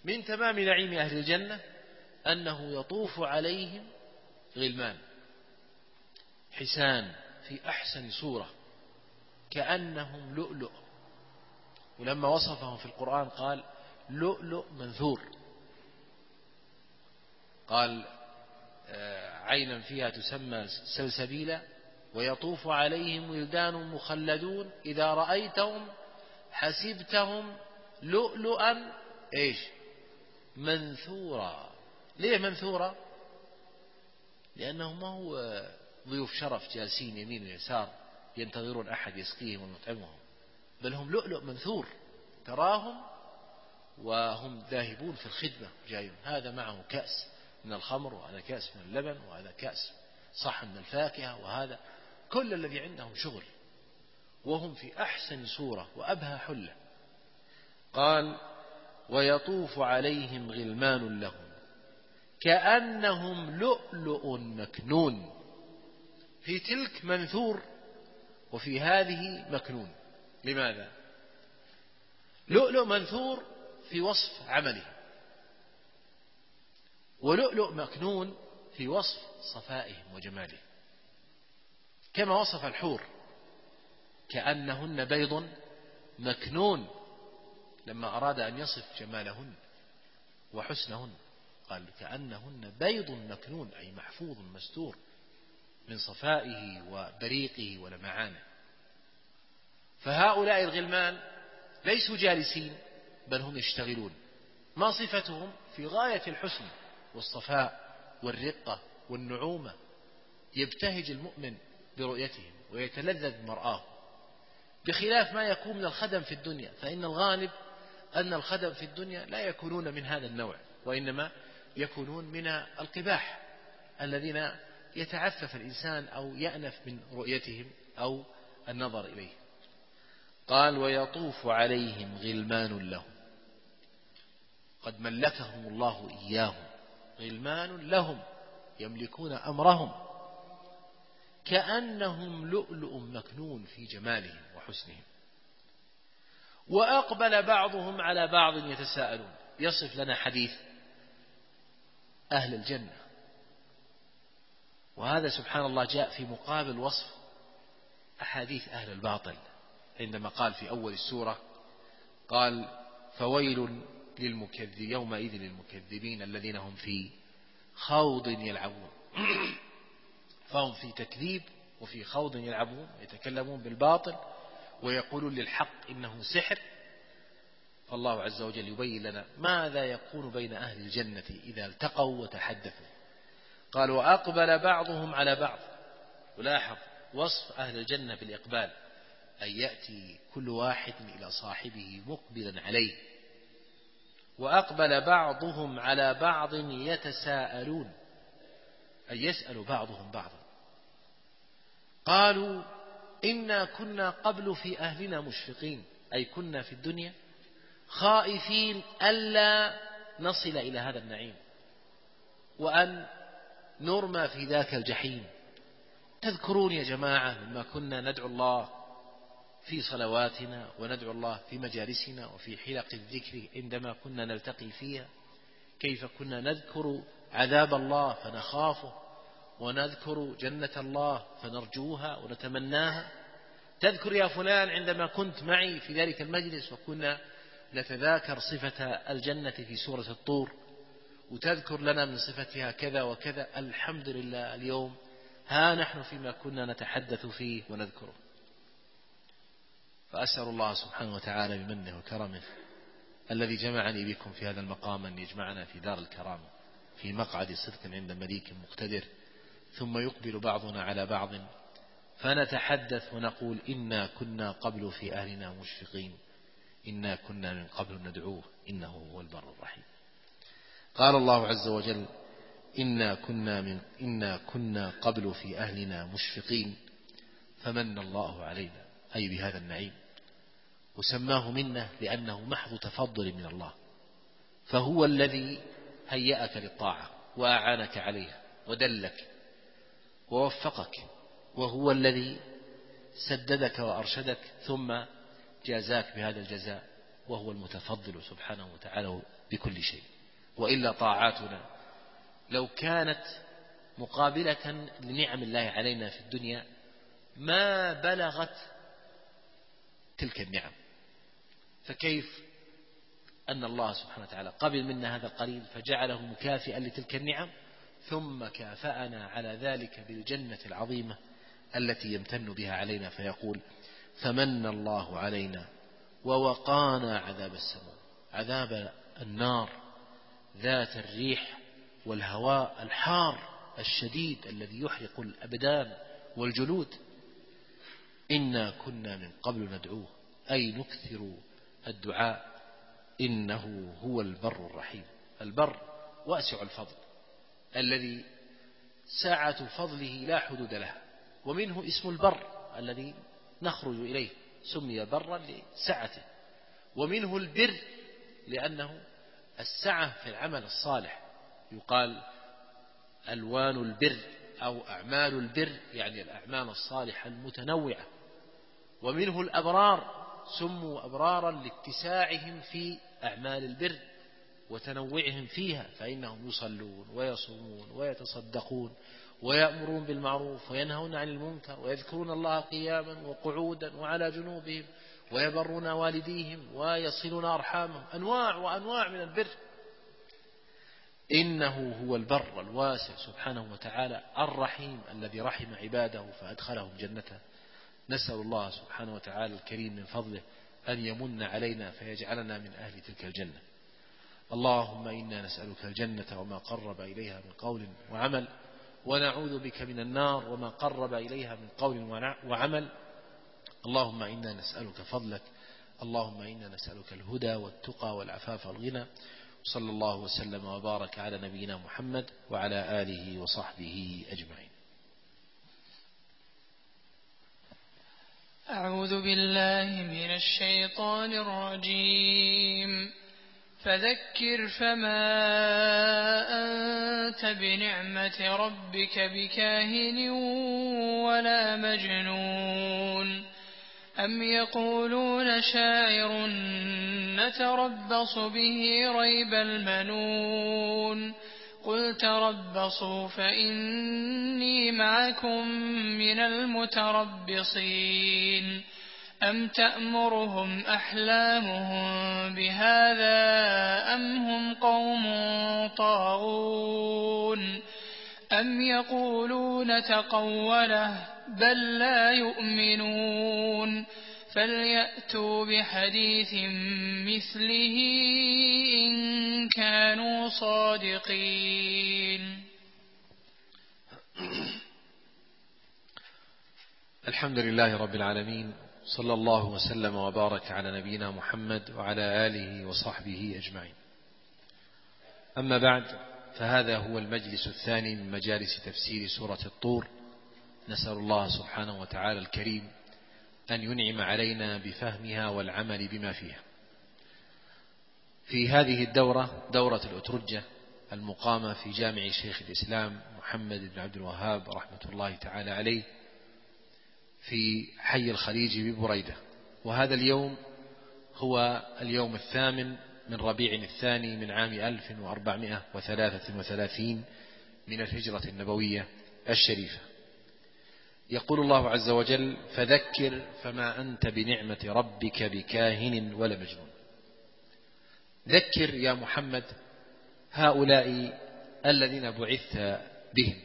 من تمام نعيم أهل الجنة أنه يطوف عليهم غلمان حسان في أحسن صورة كأنهم لؤلؤ. ولما وصفهم في القرآن قال لؤلؤ منثور، قال عينا فيها تسمى سلسبيلا ويطوف عليهم ولدان مخلدون إذا رأيتهم حسبتهم لؤلؤا إيش منثورا. ليه منثورا؟ لأنه ما هو ضيوف شرف جالسين يمين ويسار ينتظرون أحد يسقيهم ويطعمهم، بل هم لؤلؤ منثور، تراهم وهم ذاهبون في الخدمة جايون، هذا معه كأس من الخمر وهذا كأس من اللبن وهذا كأس صحن من الفاكهة، وهذا كل الذي عندهم شغل، وهم في أحسن صورة وأبهى حلة. قال ويطوف عليهم غلمان لهم كأنهم لؤلؤ مكنون. في تلك منثور وفي هذه مكنون. لماذا؟ لؤلؤ منثور في وصف عمله، ولؤلؤ مكنون في وصف صفائهم وجمالهم، كما وصف الحور كأنهن بيض مكنون لما أراد أن يصف جمالهن وحسنهن، قال كأنهن بيض مكنون أي محفوظ مستور من صفائه وبريقه ولمعانه. فهؤلاء الغلمان ليسوا جالسين بل هم يشتغلون. ما صفتهم؟ في غاية الحسن والصفاء والرقة والنعومة، يبتهج المؤمن برؤيتهم ويتلذذ مرآه، بخلاف ما يكون من الخدم في الدنيا. فإن الغالب أن الخدم في الدنيا لا يكونون من هذا النوع، وإنما يكونون من القباح الذين يتعفف الإنسان أو يأنف من رؤيتهم أو النظر إليه. قال ويطوف عليهم غلمان لهم، قد ملكهم الله إياهم، غلمان لهم يملكون أمرهم، كأنهم لؤلؤ مكنون في جمالهم وحسنهم. وأقبل بعضهم على بعض يتساءلون. يصف لنا حديث أهل الجنة، وهذا سبحان الله جاء في مقابل وصف أحاديث أهل الباطل، عندما قال في أول السورة قال فويل للمكذب يومئذ للمكذبين الذين هم في خوض يلعبون. فهم في تكذيب وفي خوض يلعبون، يتكلمون بالباطل ويقولون للحق إنه سحر. فالله عز وجل يبين لنا ماذا يكون بين أهل الجنة إذا التقوا وتحدثوا. قال وأقبل بعضهم على بعض. ولاحظ وصف أهل الجنة بالإقبال، أن يأتي كل واحد إلى صاحبه مقبلا عليه. وأقبل بعضهم على بعض يتساءلون، أن يسأل بعضهم بعضا. قالوا إنا كنا قبل في أهلنا مشفقين، أي كنا في الدنيا خائفين ألا نصل إلى هذا النعيم وأن نرمى في ذاك الجحيم. تذكرون يا جماعة لما كنا ندعو الله في صلواتنا وندعو الله في مجالسنا وفي حلق الذكر عندما كنا نلتقي فيها، كيف كنا نذكر عذاب الله فنخافه ونذكر جنة الله فنرجوها ونتمناها. تذكر يا فلان عندما كنت معي في ذلك المجلس وكنا نتذاكر صفة الجنة في سورة الطور، وتذكر لنا من صفتها كذا وكذا. الحمد لله اليوم ها نحن فيما كنا نتحدث فيه ونذكره. فأسأل الله سبحانه وتعالى بمنه وكرمه الذي جمعني بكم في هذا المقام أن يجمعنا في دار الكرامة في مقعد صدق عند مليك مقتدر، ثم يقبل بعضنا على بعض فنتحدث ونقول إنا كنا قبل في أهلنا مشفقين، إنا كنا من قبل ندعوه إنه هو البر الرحيم. قال الله عز وجل إنا كنا, من إنا كنا قبل في أهلنا مشفقين فمن الله علينا، أي بهذا النعيم، وسماه منه لأنه محض تفضل من الله، فهو الذي هيأك للطاعة وأعانك عليها ودلك ووفقك، وهو الذي سددك وأرشدك ثم جازاك بهذا الجزاء وهو المتفضل سبحانه وتعالى بكل شيء. وإلا طاعاتنا لو كانت مقابلة لنعم الله علينا في الدنيا ما بلغت تلك النعم، فكيف أن الله سبحانه وتعالى قبل منا هذا القليل فجعله مكافئا لتلك النعم، ثم كافأنا على ذلك بالجنة العظيمة التي يمتن بها علينا، فيقول فمن الله علينا ووقانا عذاب السموم، عذاب النار ذات الريح والهواء الحار الشديد الذي يحرق الأبدان والجلود. إنا كنا من قبل ندعوه أي نكثر الدعاء إنه هو البر الرحيم. البر واسع الفضل الذي سعة فضله لا حدود لها، ومنه اسم البر الذي نخرج إليه سمي برا لسعته، ومنه البر لأنه السعة في العمل الصالح، يقال ألوان البر أو أعمال البر يعني الأعمال الصالحة المتنوعة. ومنه الأبرار سموا أبرارا لاتساعهم في أعمال البر وتنوعهم فيها، فإنهم يصلون ويصومون ويتصدقون ويأمرون بالمعروف وينهون عن المنكر ويذكرون الله قياما وقعودا وعلى جنوبهم ويبرون والديهم ويصلون أرحامهم، أنواع وأنواع من البر. إنه هو البر الواسع سبحانه وتعالى الرحيم الذي رحم عباده فأدخلهم جنته. نسأل الله سبحانه وتعالى الكريم من فضله أن يمن علينا فيجعلنا من أهل تلك الجنة. اللهم إنا نسألك الجنة وما قرب إليها من قول وعمل، ونعوذ بك من النار وما قرب إليها من قول وعمل. اللهم إنا نسألك فضلك، اللهم إنا نسألك الهدى والتقى والعفاف والغنى. صلى الله وسلم وبارك على نبينا محمد وعلى آله وصحبه أجمعين. أعوذ بالله من الشيطان الرجيم. فذكر فما أنت بنعمة ربك بكاهن ولا مجنون. أم يقولون شاعر نتربص به ريب المنون. قل تربصوا فإني معكم من المتربصين. أم تأمرهم أحلامهم بهذا أم هم قوم طاغون. أم يقولون تقوله بل لا يؤمنون. فليأتوا بحديث مثله إن كانوا صادقين. الحمد لله رب العالمين، صلى الله وسلم وبارك على نبينا محمد وعلى آله وصحبه أجمعين. أما بعد، فهذا هو المجلس الثاني من مجالس تفسير سورة الطور. نسأل الله سبحانه وتعالى الكريم أن ينعم علينا بفهمها والعمل بما فيها. في هذه الدورة، دورة الأترجة المقامة في جامع شيخ الإسلام محمد بن عبد الوهاب رحمة الله تعالى عليه في حي الخليج ببريدة، وهذا اليوم هو اليوم الثامن من ربيع الثاني من عام ألف وأربعمائة وثلاثة وثلاثين من الهجرة النبوية الشريفة. يقول الله عز وجل: فذكر فما أنت بنعمة ربك بكاهن ولا مجنون. ذكر يا محمد هؤلاء الذين بعثت بهم،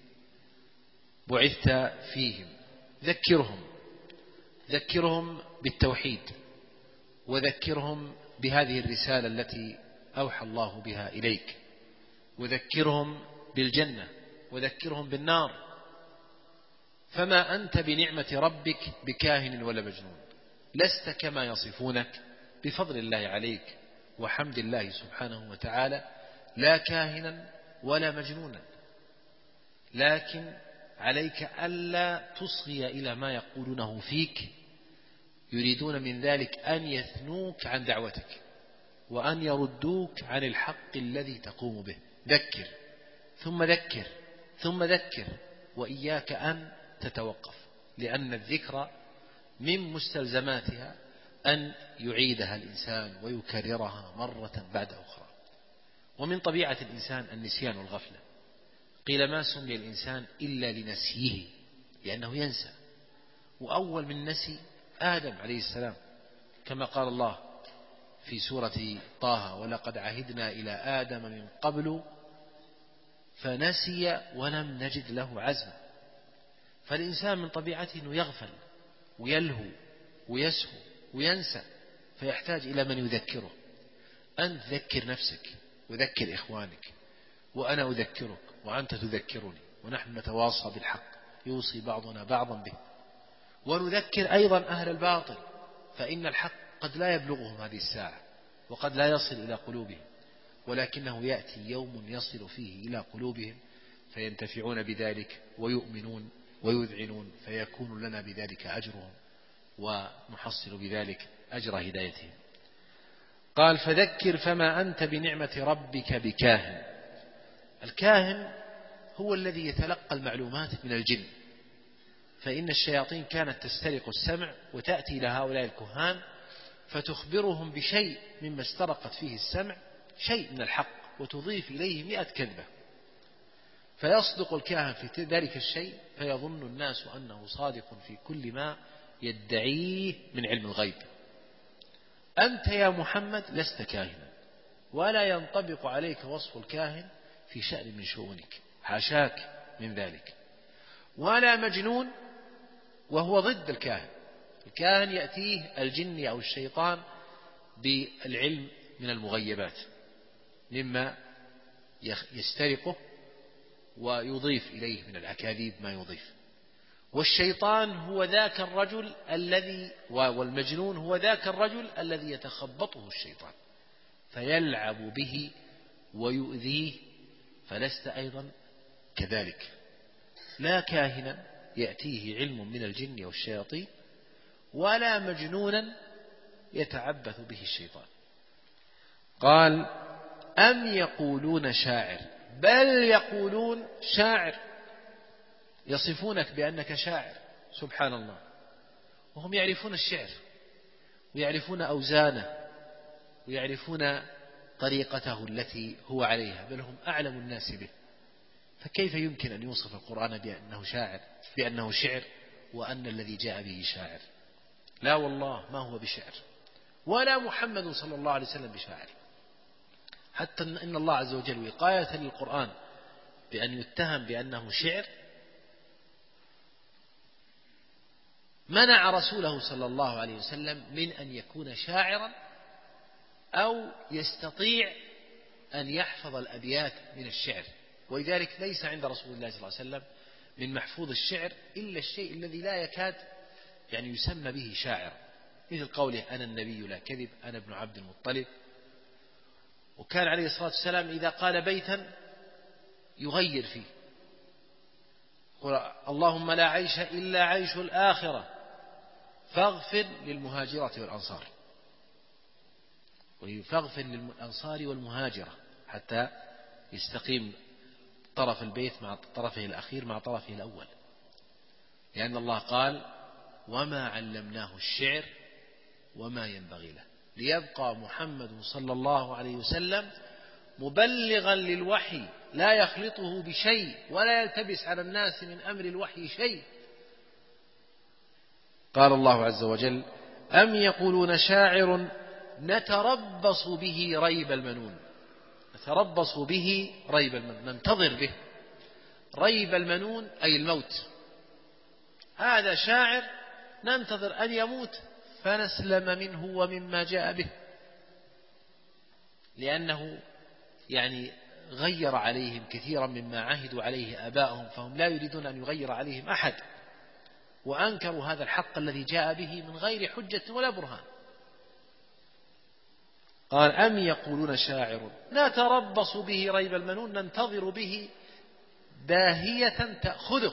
بعثت فيهم، ذكرهم ذكرهم بالتوحيد، وذكرهم بهذه الرسالة التي أوحى الله بها إليك، وذكرهم بالجنة، وذكرهم بالنار. فما أنت بنعمة ربك بكاهن ولا مجنون، لست كما يصفونك بفضل الله عليك وحمد الله سبحانه وتعالى لا كاهنا ولا مجنونا، لكن عليك ألا تصغي إلى ما يقولونه فيك. يريدون من ذلك أن يثنوك عن دعوتك وأن يردوك عن الحق الذي تقوم به. ذكر ثم ذكر ثم ذكر، وإياك أن تتوقف، لأن الذكر من مستلزماتها أن يعيدها الإنسان ويكررها مرة بعد أخرى. ومن طبيعة الإنسان النسيان والغفلة. قيل ما سمي الإنسان إلا لنسيه، لأنه ينسى. وأول من نسي آدم عليه السلام، كما قال الله في سورة طه: ولقد عهدنا إلى آدم من قبل فنسي ولم نجد له عزما. فالإنسان من طبيعته أنه يغفل ويلهو ويسهو وينسى، فيحتاج إلى من يذكره. أنت ذكر نفسك وذكر إخوانك، وأنا أذكرك وأنت تذكرني، ونحن نتواصى بالحق يوصي بعضنا بعضا به. ونذكر أيضا أهل الباطل، فإن الحق قد لا يبلغهم هذه الساعة وقد لا يصل إلى قلوبهم، ولكنه يأتي يوم يصل فيه إلى قلوبهم فينتفعون بذلك ويؤمنون ويذعنون، فيكون لنا بذلك أجرهم ونحصل بذلك أجر هدايتهم. قال: فذكر فما أنت بنعمة ربك بكاهن. الكاهن هو الذي يتلقى المعلومات من الجن، فإن الشياطين كانت تسترق السمع وتأتي لهؤلاء الكهان فتخبرهم بشيء مما استرقت فيه السمع، شيء من الحق، وتضيف إليه مئة كذبة، فيصدق الكاهن في ذلك الشيء، فيظن الناس أنه صادق في كل ما يدعيه من علم الغيب. أنت يا محمد لست كاهنا، ولا ينطبق عليك وصف الكاهن في شأن من شؤونك، حاشاك من ذلك. ولا مجنون، وهو ضد الكاهن. الكاهن يأتيه الجن أو الشيطان بالعلم من المغيبات مما يسترقه ويضيف إليه من الأكاذيب ما يضيف. والشيطان هو ذاك الرجل الذي والمجنون هو ذاك الرجل الذي يتخبطه الشيطان فيلعب به ويؤذيه، فلست أيضا كذلك. لا كاهنا يأتيه علم من الجن والشياطين، ولا مجنونا يتعبث به الشيطان. قال: أم يقولون شاعر، بل يقولون شاعر، يصفونك بأنك شاعر. سبحان الله، وهم يعرفون الشعر ويعرفون أوزانه ويعرفون طريقته التي هو عليها، بل هم أعلم الناس به. فكيف يمكن أن يوصف القرآن بأنه شاعر بأنه شعر وأن الذي جاء به شاعر؟ لا والله، ما هو بشعر، ولا محمد صلى الله عليه وسلم بشاعر. حتى إن الله عز وجل وقاية للقرآن بأن يتهم بأنه شعر منع رسوله صلى الله عليه وسلم من أن يكون شاعرا أو يستطيع أن يحفظ الأبيات من الشعر. ولذلك ليس عند رسول الله صلى الله عليه وسلم من محفوظ الشعر إلا الشيء الذي لا يكاد يعني يسمى به شاعر، مثل قوله: أنا النبي لا كذب، أنا ابن عبد المطلب. وكان عليه الصلاة والسلام إذا قال بيتا يغير فيه، اللهم لا عيش إلا عيش الآخرة فاغفر للمهاجرة والأنصار، فاغفر للأنصار والمهاجرة حتى يستقيم طرف البيت مع طرفه الأخير مع طرفه الأول، لأن الله قال: وما علمناه الشعر وما ينبغي له، ليبقى محمد صلى الله عليه وسلم مبلغا للوحي لا يخلطه بشيء ولا يلتبس على الناس من أمر الوحي شيء. قال الله عز وجل: أم يقولون شاعر نتربص به ريب المنون. نتربص به ريب المنون، ننتظر به. ريب المنون أي الموت، هذا شاعر ننتظر أن يموت فنسلم منه ومما جاء به، لأنه يعني غير عليهم كثيرا مما عهدوا عليه آباءهم، فهم لا يريدون أن يغير عليهم أحد، وأنكروا هذا الحق الذي جاء به من غير حجة ولا برهان. قال: أم يقولون شاعر نتربص به ريب المنون، ننتظر به داهية تأخذه.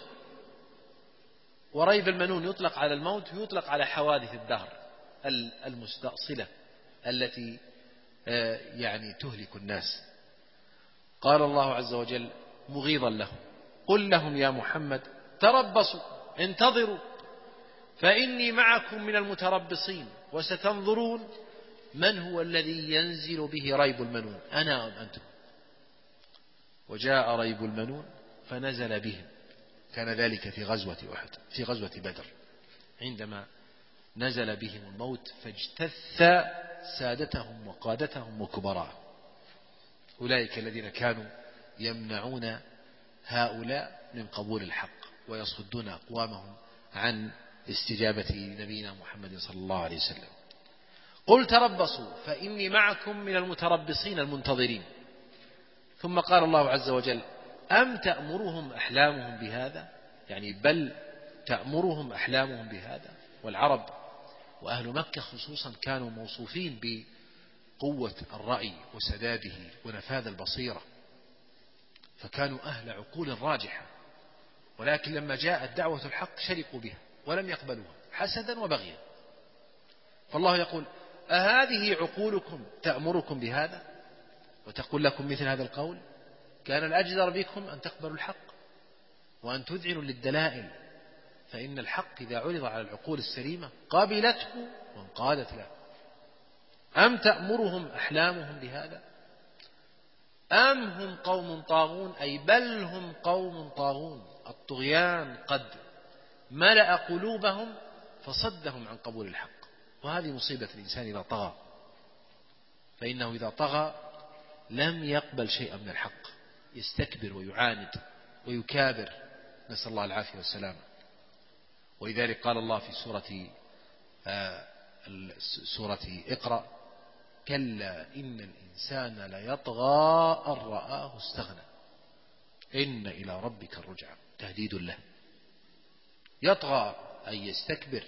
وريب المنون يطلق على الموت ويطلق على حوادث الدهر المستأصلة التي يعني تهلك الناس. قال الله عز وجل مغيظا لهم: قل لهم يا محمد تربصوا انتظروا فإني معكم من المتربصين. وستنظرون من هو الذي ينزل به ريب المنون، أنا أم أنتم؟ وجاء ريب المنون فنزل بهم. كان ذلك في غزوة أحد، في غزوة بدر، عندما نزل بهم الموت فاجتث سادتهم وقادتهم وكبراءهم، أولئك الذين كانوا يمنعون هؤلاء من قبول الحق ويصدون أقوامهم عن استجابة نبينا محمد صلى الله عليه وسلم. قل تربصوا فإني معكم من المتربصين المنتظرين. ثم قال الله عز وجل: أم تأمرهم أحلامهم بهذا، يعني بل تأمرهم أحلامهم بهذا. والعرب وأهل مكة خصوصا كانوا موصوفين بقوة الرأي وسداده ونفاذ البصيرة، فكانوا أهل عقول راجحة، ولكن لما جاءت دعوة الحق شرقوا بها ولم يقبلوها حسدا وبغيا. فالله يقول: أهذه عقولكم تأمركم بهذا وتقول لكم مثل هذا القول؟ كان الأجدر بكم أن تقبلوا الحق وأن تذعنوا للدلائل، فإن الحق إذا عرض على العقول السليمة قابلته وانقادت له. أم تأمرهم أحلامهم بهذا أم هم قوم طاغون، أي بل هم قوم طاغون. الطغيان قد ملأ قلوبهم فصدهم عن قبول الحق، وهذه مصيبة الإنسان إذا طغى، فإنه إذا طغى لم يقبل شيئا من الحق، يستكبر ويعاند ويكابر، نسأل الله العافية والسلامة. ولذلك قال الله في سورة آه سورة اقرأ: كلا إن الإنسان ليطغى أن رآه استغنى إن إلى ربك الرجعى. تهديد له. يطغى أي يستكبر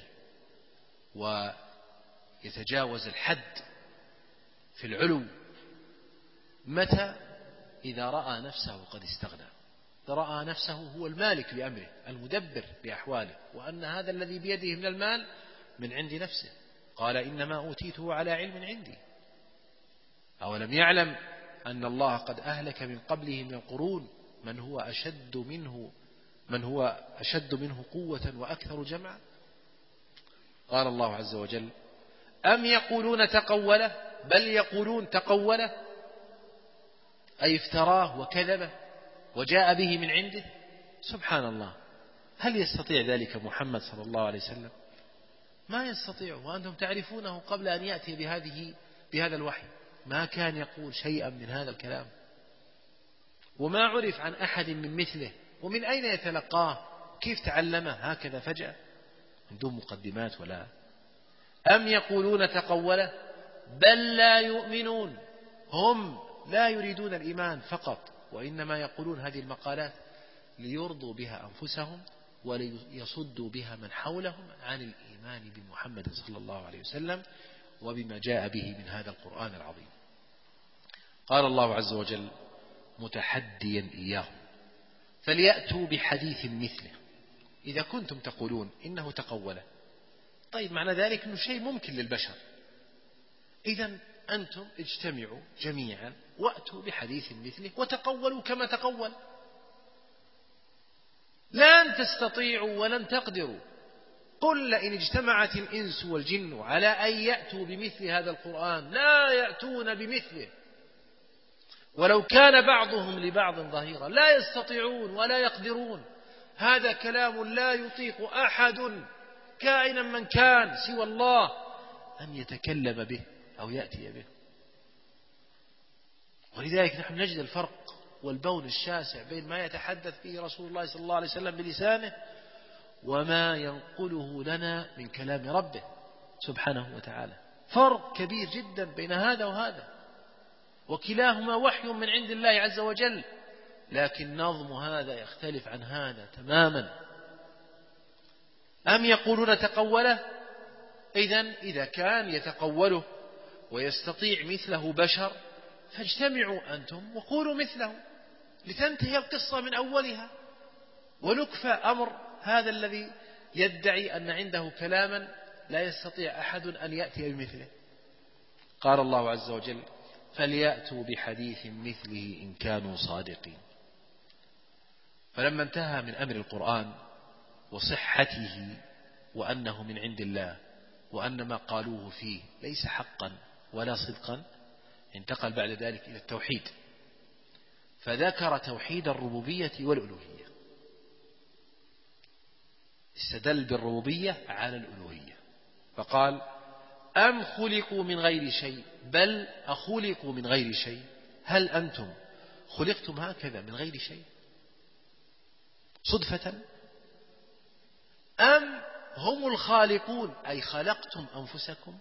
ويتجاوز الحد في العلو. متى؟ إذا رأى نفسه قد استغنى، رأى نفسه هو المالك بأمره المدبر بأحواله، وأن هذا الذي بيده من المال من عند نفسه. قال: إنما أوتيته على علم عندي. أولم يعلم أن الله قد أهلك من قبله من القرون من هو أشد منه من هو أشد منه قوة وأكثر جمعا. قال الله عز وجل: أم يقولون تقوله، بل يقولون تقوله أي افتراه وكذبه وجاء به من عنده. سبحان الله، هل يستطيع ذلك محمد صلى الله عليه وسلم؟ ما يستطيع، وأنتم تعرفونه قبل أن يأتي بهذه بهذا الوحي ما كان يقول شيئا من هذا الكلام، وما عرف عن أحد من مثله. ومن أين يتلقاه؟ كيف تعلمه هكذا فجأة من دون مقدمات ولا؟ أم يقولون تقوله بل لا يؤمنون. هم لا يريدون الإيمان فقط، وإنما يقولون هذه المقالات ليرضوا بها أنفسهم وليصدوا بها من حولهم عن الإيمان بمحمد صلى الله عليه وسلم وبما جاء به من هذا القرآن العظيم. قال الله عز وجل متحديا إياهم: فليأتوا بحديث مثله. إذا كنتم تقولون إنه تقوله، طيب معنى ذلك أنه شيء ممكن للبشر، إذن أنتم اجتمعوا جميعا وأتوا بحديث مثله وتقولوا كما تقول. لن تستطيعوا ولن تقدروا. قل لئن اجتمعت الإنس والجن على أن يأتوا بمثل هذا القرآن لا يأتون بمثله ولو كان بعضهم لبعض ظهيرا. لا يستطيعون ولا يقدرون. هذا كلام لا يطيق أحد كائنا من كان سوى الله أن يتكلم به أو يأتي به. ولذلك نحن نجد الفرق والبون الشاسع بين ما يتحدث به رسول الله صلى الله عليه وسلم بلسانه وما ينقله لنا من كلام ربه سبحانه وتعالى. فرق كبير جدا بين هذا وهذا، وكلاهما وحي من عند الله عز وجل، لكن نظم هذا يختلف عن هذا تماما. أم يقولون تقوله؟ إذن إذا كان يتقوله ويستطيع مثله بشر فاجتمعوا أنتم وقولوا مثله لتنتهي القصة من أولها، ونكفى أمر هذا الذي يدعي أن عنده كلاما لا يستطيع أحد أن يأتي بمثله. قال الله عز وجل: فليأتوا بحديث مثله إن كانوا صادقين. فلما انتهى من أمر القرآن وصحته وأنه من عند الله وأن ما قالوه فيه ليس حقا ولا صدقا، انتقل بعد ذلك إلى التوحيد، فذكر توحيد الربوبية والألوهية، استدل بالربوبية على الألوهية، فقال أم خلقوا من غير شيء بل أخلقوا من غير شيء، هل أنتم خلقتم هكذا من غير شيء صدفة، أم هم الخالقون أي خلقتم أنفسكم،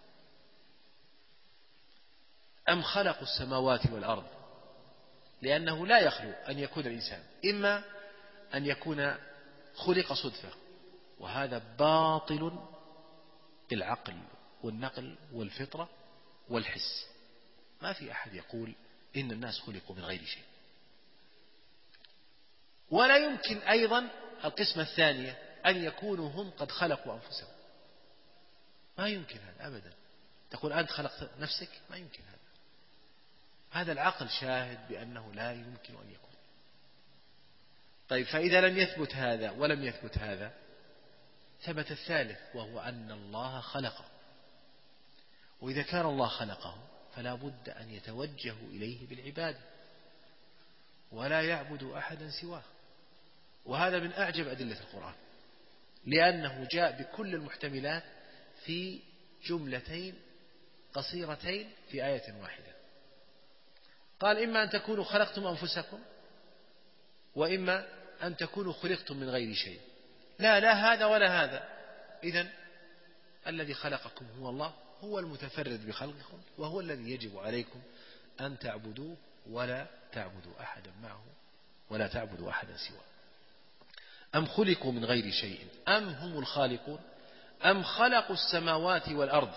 أم خلقوا السماوات والأرض، لأنه لا يخلو أن يكون الإنسان إما أن يكون خلق صدفة، وهذا باطل بالعقل والنقل والفطرة والحس، ما في أحد يقول إن الناس خلقوا من غير شيء. ولا يمكن أيضا القسمة الثانية أن يكونوا هم قد خلقوا أنفسهم، ما يمكن هذا أبدا، تقول أنت خلقت نفسك، ما يمكن هذا، هذا العقل شاهد بأنه لا يمكن أن يكون. طيب فإذا لم يثبت هذا ولم يثبت هذا، ثبت الثالث وهو أن الله خلقه، وإذا كان الله خلقه فلا بد أن يتوجه إليه بالعبادة ولا يعبد أحدا سواه، وهذا من أعجب أدلة القرآن، لأنه جاء بكل المحتملات في جملتين قصيرتين في آية واحدة. قال إما أن تكونوا خلقتم أنفسكم وإما أن تكونوا خلقتم من غير شيء، لا لا هذا ولا هذا، إذن الذي خلقكم هو الله، هو المتفرد بخلقكم، وهو الذي يجب عليكم أن تعبدوه ولا تعبدوا أحدا معه ولا تعبدوا أحدا سواه. أم خلقوا من غير شيء أم هم الخالقون أم خلقوا السماوات والأرض.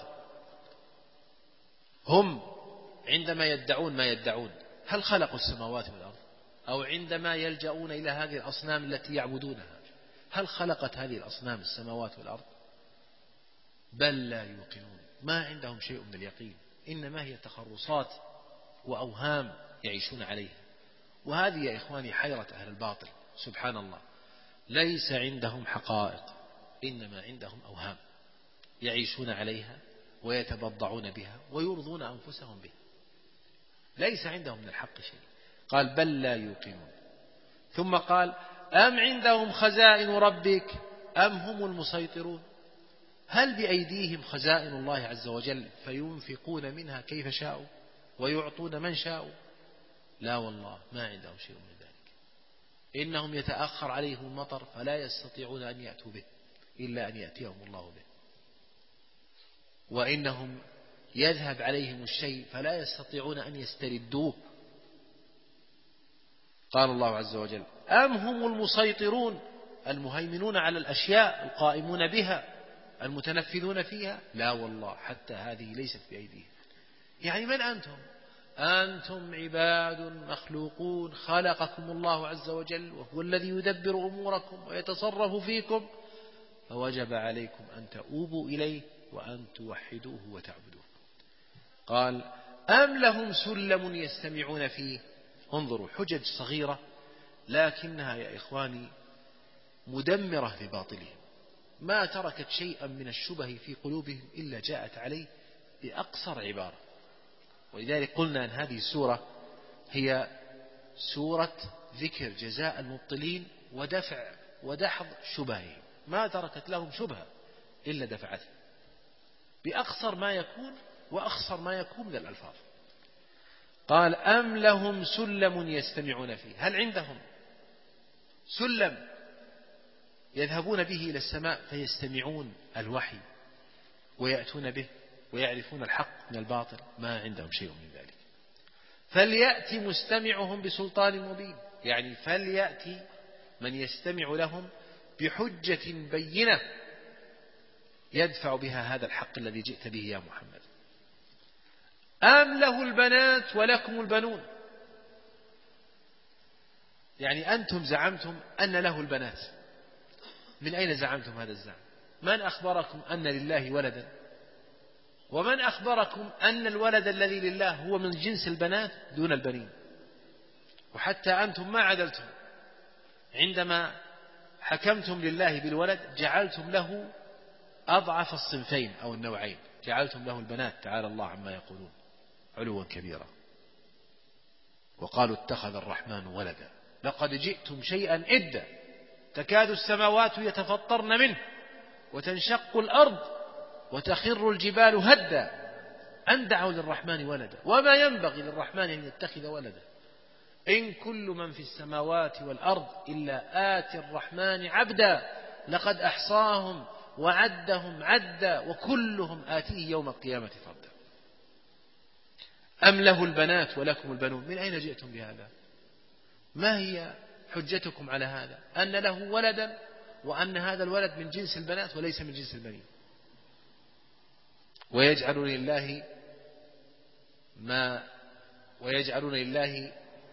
هم عندما يدعون ما يدعون هل خلقوا السماوات والأرض؟ أو عندما يلجؤون إلى هذه الأصنام التي يعبدونها هل خلقت هذه الأصنام السماوات والأرض؟ بل لا يوقنون، ما عندهم شيء من اليقين، إنما هي تخرصات وأوهام يعيشون عليها. وهذه يا إخواني حيرة أهل الباطل، سبحان الله، ليس عندهم حقائق، إنما عندهم أوهام يعيشون عليها ويتبضعون بها ويرضون أنفسهم بها، ليس عندهم من الحق شيء. قال بل لا يوقنون، ثم قال أم عندهم خزائن ربك أم هم المسيطرون، هل بأيديهم خزائن الله عز وجل فينفقون منها كيف شاءوا ويعطون من شاءوا؟ لا والله، ما عندهم شيء من ذلك، إنهم يتأخر عليهم المطر فلا يستطيعون أن يأتوا به إلا أن يأتيهم الله به، وإنهم يذهب عليهم الشيء فلا يستطيعون أن يستردوه. قال الله عز وجل أم هم المسيطرون المهيمنون على الأشياء القائمون بها المتنفذون فيها؟ لا والله، حتى هذه ليست بأيديهم. يعني من أنتم؟ أنتم عباد مخلوقون خلقكم الله عز وجل، وهو الذي يدبر أموركم ويتصرف فيكم، فوجب عليكم أن تؤوبوا إليه وأن توحدوه وتعبدوه. قال أم لهم سلم يستمعون فيه. انظروا، حجج صغيرة لكنها يا إخواني مدمرة لباطلهم، ما تركت شيئا من الشبه في قلوبهم إلا جاءت عليه بأقصر عبارة. ولذلك قلنا أن هذه السورة هي سورة ذكر جزاء المبطلين ودفع ودحض شبههم، ما تركت لهم شبهة إلا دفعته بأقصر ما يكون وأخصر ما يكون من الألفاظ. قال أم لهم سلم يستمعون فيه، هل عندهم سلم يذهبون به إلى السماء فيستمعون الوحي ويأتون به ويعرفون الحق من الباطل؟ ما عندهم شيء من ذلك. فليأتي مستمعهم بسلطان مبين، يعني فليأتي من يستمع لهم بحجة بينة يدفع بها هذا الحق الذي جئت به يا محمد. أم له البنات ولكم البنون، يعني أنتم زعمتم أن له البنات، من أين زعمتم هذا الزعم؟ من أخبركم أن لله ولدا؟ ومن أخبركم أن الولد الذي لله هو من جنس البنات دون البنين؟ وحتى أنتم ما عدلتم، عندما حكمتم لله بالولد جعلتم له أضعف الصنفين أو النوعين. جعلتم له البنات تعالى الله عما يقولون علوا كبيرا، وقالوا اتخذ الرحمن ولدا لقد جئتم شيئا إدا تكاد السماوات يتفطرن منه وتنشق الأرض وتخر الجبال هدا أن دعوا للرحمن ولدا وما ينبغي للرحمن أن يتخذ ولدا إن كل من في السماوات والأرض إلا آتي الرحمن عبدا لقد أحصاهم وعدهم عدا وكلهم آتيه يوم القيامة فردا. أم له البنات ولكم البنون؟ من أين جئتم بهذا؟ ما هي حجتكم على هذا؟ أن له ولدا وأن هذا الولد من جنس البنات وليس من جنس البنين. ويجعلون لله ما ويجعلون لله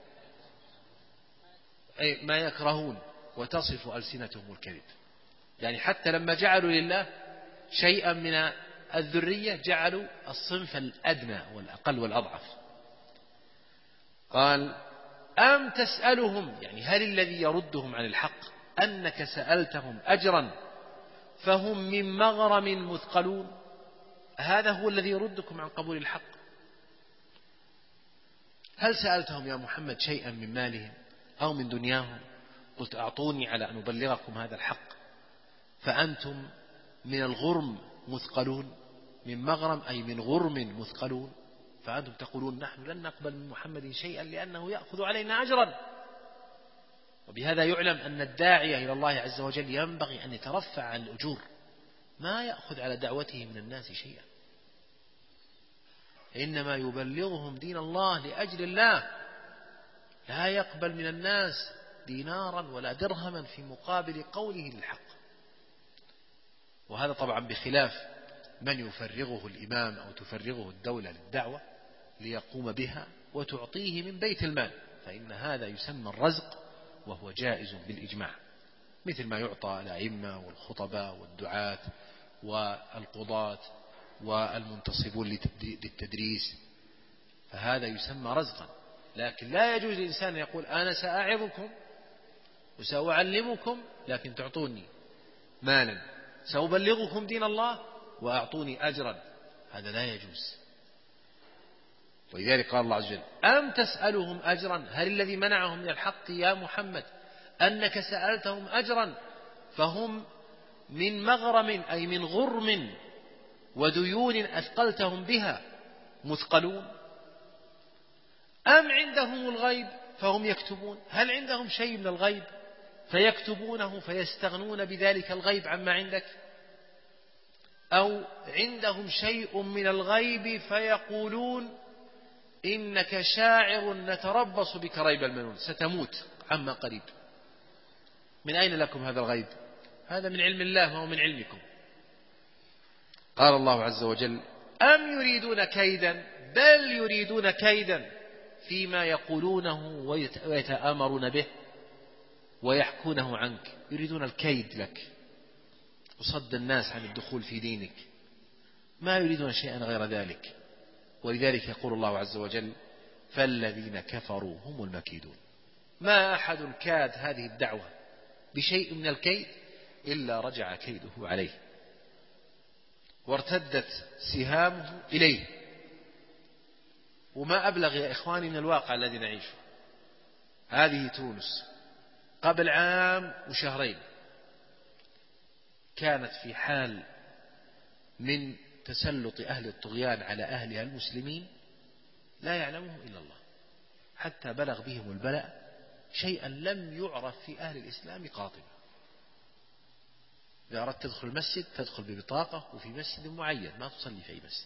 أي ما يكرهون وتصف ألسنتهم الكذب. يعني حتى لما جعلوا لله شيئا من الذرية جعلوا الصنف الأدنى والأقل والأضعف. قال أم تسألهم، يعني هل الذي يردهم عن الحق أنك سألتهم أجرا فهم من مغرم مثقلون؟ هذا هو الذي يردكم عن قبول الحق. هل سألتهم يا محمد شيئا من مالهم أو من دنياهم قلت أعطوني على أن أبلغكم هذا الحق فأنتم من الغرم مثقلون؟ من مغرم أي من غرم مثقلون، فأنتم تقولون نحن لن نقبل من محمد شيئا لأنه يأخذ علينا أجرا. وبهذا يعلم أن الداعية إلى الله عز وجل ينبغي أن يترفع عن الأجور، ما يأخذ على دعوته من الناس شيئا، إنما يبلغهم دين الله لأجل الله، لا يقبل من الناس دينارا ولا درهما في مقابل قوله للحق. وهذا طبعا بخلاف من يفرغه الإمام أو تفرغه الدولة للدعوة ليقوم بها وتعطيه من بيت المال، فإن هذا يسمى الرزق وهو جائز بالإجماع، مثل ما يعطى الأئمة والخطباء والدعاة والقضاة والمنتصبون للتدريس، فهذا يسمى رزقا. لكن لا يجوز للإنسان أن يقول أنا سأعظكم وسأعلمكم لكن تعطوني مالا، سأبلغكم دين الله وأعطوني أجرا، هذا لا يجوز. ولذلك قال الله عز وجل أم تسألهم أجرا، هل الذي منعهم من الحق يا محمد أنك سألتهم أجرا فهم من مغرم أي من غرم وديون أثقلتهم بها مثقلون؟ أم عندهم الغيب فهم يكتبون، هل عندهم شيء من الغيب فيكتبونه فيستغنون بذلك الغيب عما عندك؟ أو عندهم شيء من الغيب فيقولون إنك شاعر نتربص بك ريب المنون، ستموت عما قريب. من أين لكم هذا الغيب؟ هذا من علم الله وهو من علمكم. قال الله عز وجل أم يريدون كيدا بل يريدون كيدا فيما يقولونه ويتآمرون به ويحكونه عنك، يريدون الكيد لك وصد الناس عن الدخول في دينك، ما يريدون شيئا غير ذلك. ولذلك يقول الله عز وجل فالذين كفروا هم المكيدون. ما أحد كاد هذه الدعوة بشيء من الكيد إلا رجع كيده عليه وارتدت سهامه إليه. وما أبلغ يا إخواني من الواقع الذي نعيشه. هذه تونس قبل عام وشهرين كانت في حال من تسلط أهل الطغيان على أهلها المسلمين لا يعلمه إلا الله، حتى بلغ بهم البلاء شيئا لم يعرف في أهل الإسلام قاطبة. إذا أردت تدخل المسجد تدخل ببطاقة وفي مسجد معين، ما تصلي في أي مسجد،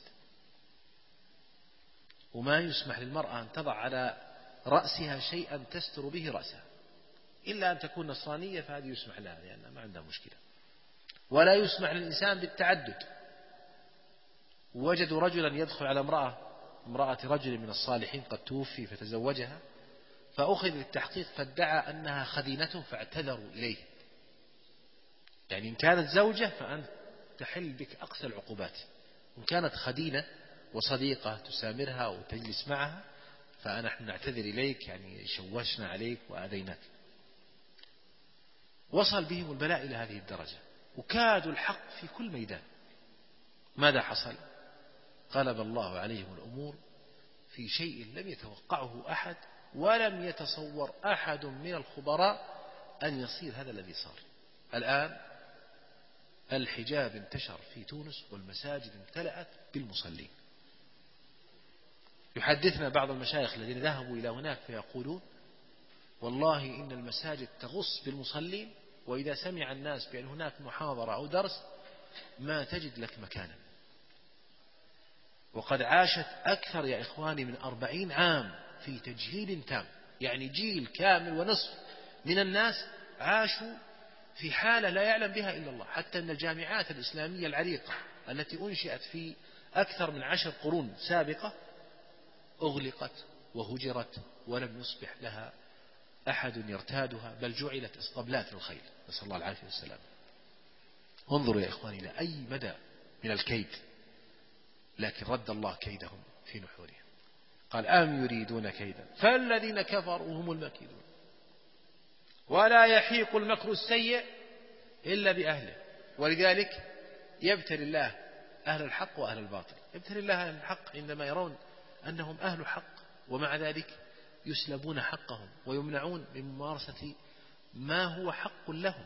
وما يسمح للمرأة أن تضع على رأسها شيئا تستر به رأسها إلا أن تكون نصرانية، فهذه يسمح لها لأنها ما عندها مشكلة. ولا يسمح للإنسان بالتعدد. وجدوا رجلا يدخل على امرأة امرأة رجل من الصالحين قد توفي فتزوجها، فأخذ للتحقيق فادعى أنها خدينته فاعتذروا إليه. يعني إن كانت زوجة فأنت تحل بك أقصى العقوبات، إن كانت خدينة وصديقة تسامرها وتجلس معها فنحن نعتذر إليك، يعني شوشنا عليك وآذيناك. وصل بهم البلاء إلى هذه الدرجة، وكادوا الحق في كل ميدان. ماذا حصل؟ قلب الله عليهم الأمور في شيء لم يتوقعه أحد، ولم يتصور أحد من الخبراء أن يصير هذا الذي صار. الآن الحجاب انتشر في تونس والمساجد امتلأت بالمصلين. يحدثنا بعض المشايخ الذين ذهبوا إلى هناك فيقولون والله إن المساجد تغص بالمصلين، وإذا سمع الناس بأن هناك محاضرة أو درس ما تجد لك مكانا. وقد عاشت أكثر يا إخواني من أربعين عام في تجهيل تام، يعني جيل كامل ونصف من الناس عاشوا في حالة لا يعلم بها إلا الله. حتى أن الجامعات الإسلامية العريقة التي أنشئت في أكثر من عشر قرون سابقة أغلقت وهجرت ولم يصبح لها أحد يرتادها، بل جعلت اسطبلات للخيل، نسأل الله العافية والسلام. انظروا يا إخواني إلى أي مدى من الكيد، لكن رد الله كيدهم في نحورهم. قال أم يريدون كيدا فالذين كفروا هم المكيدون ولا يحيق المكر السيء إلا بأهله. ولذلك يبتلي الله أهل الحق وأهل الباطل. يبتلي الله أهل الحق عندما يرون أنهم أهل حق، ومع ذلك يسلبون حقهم ويمنعون من ممارسة ما هو حق لهم.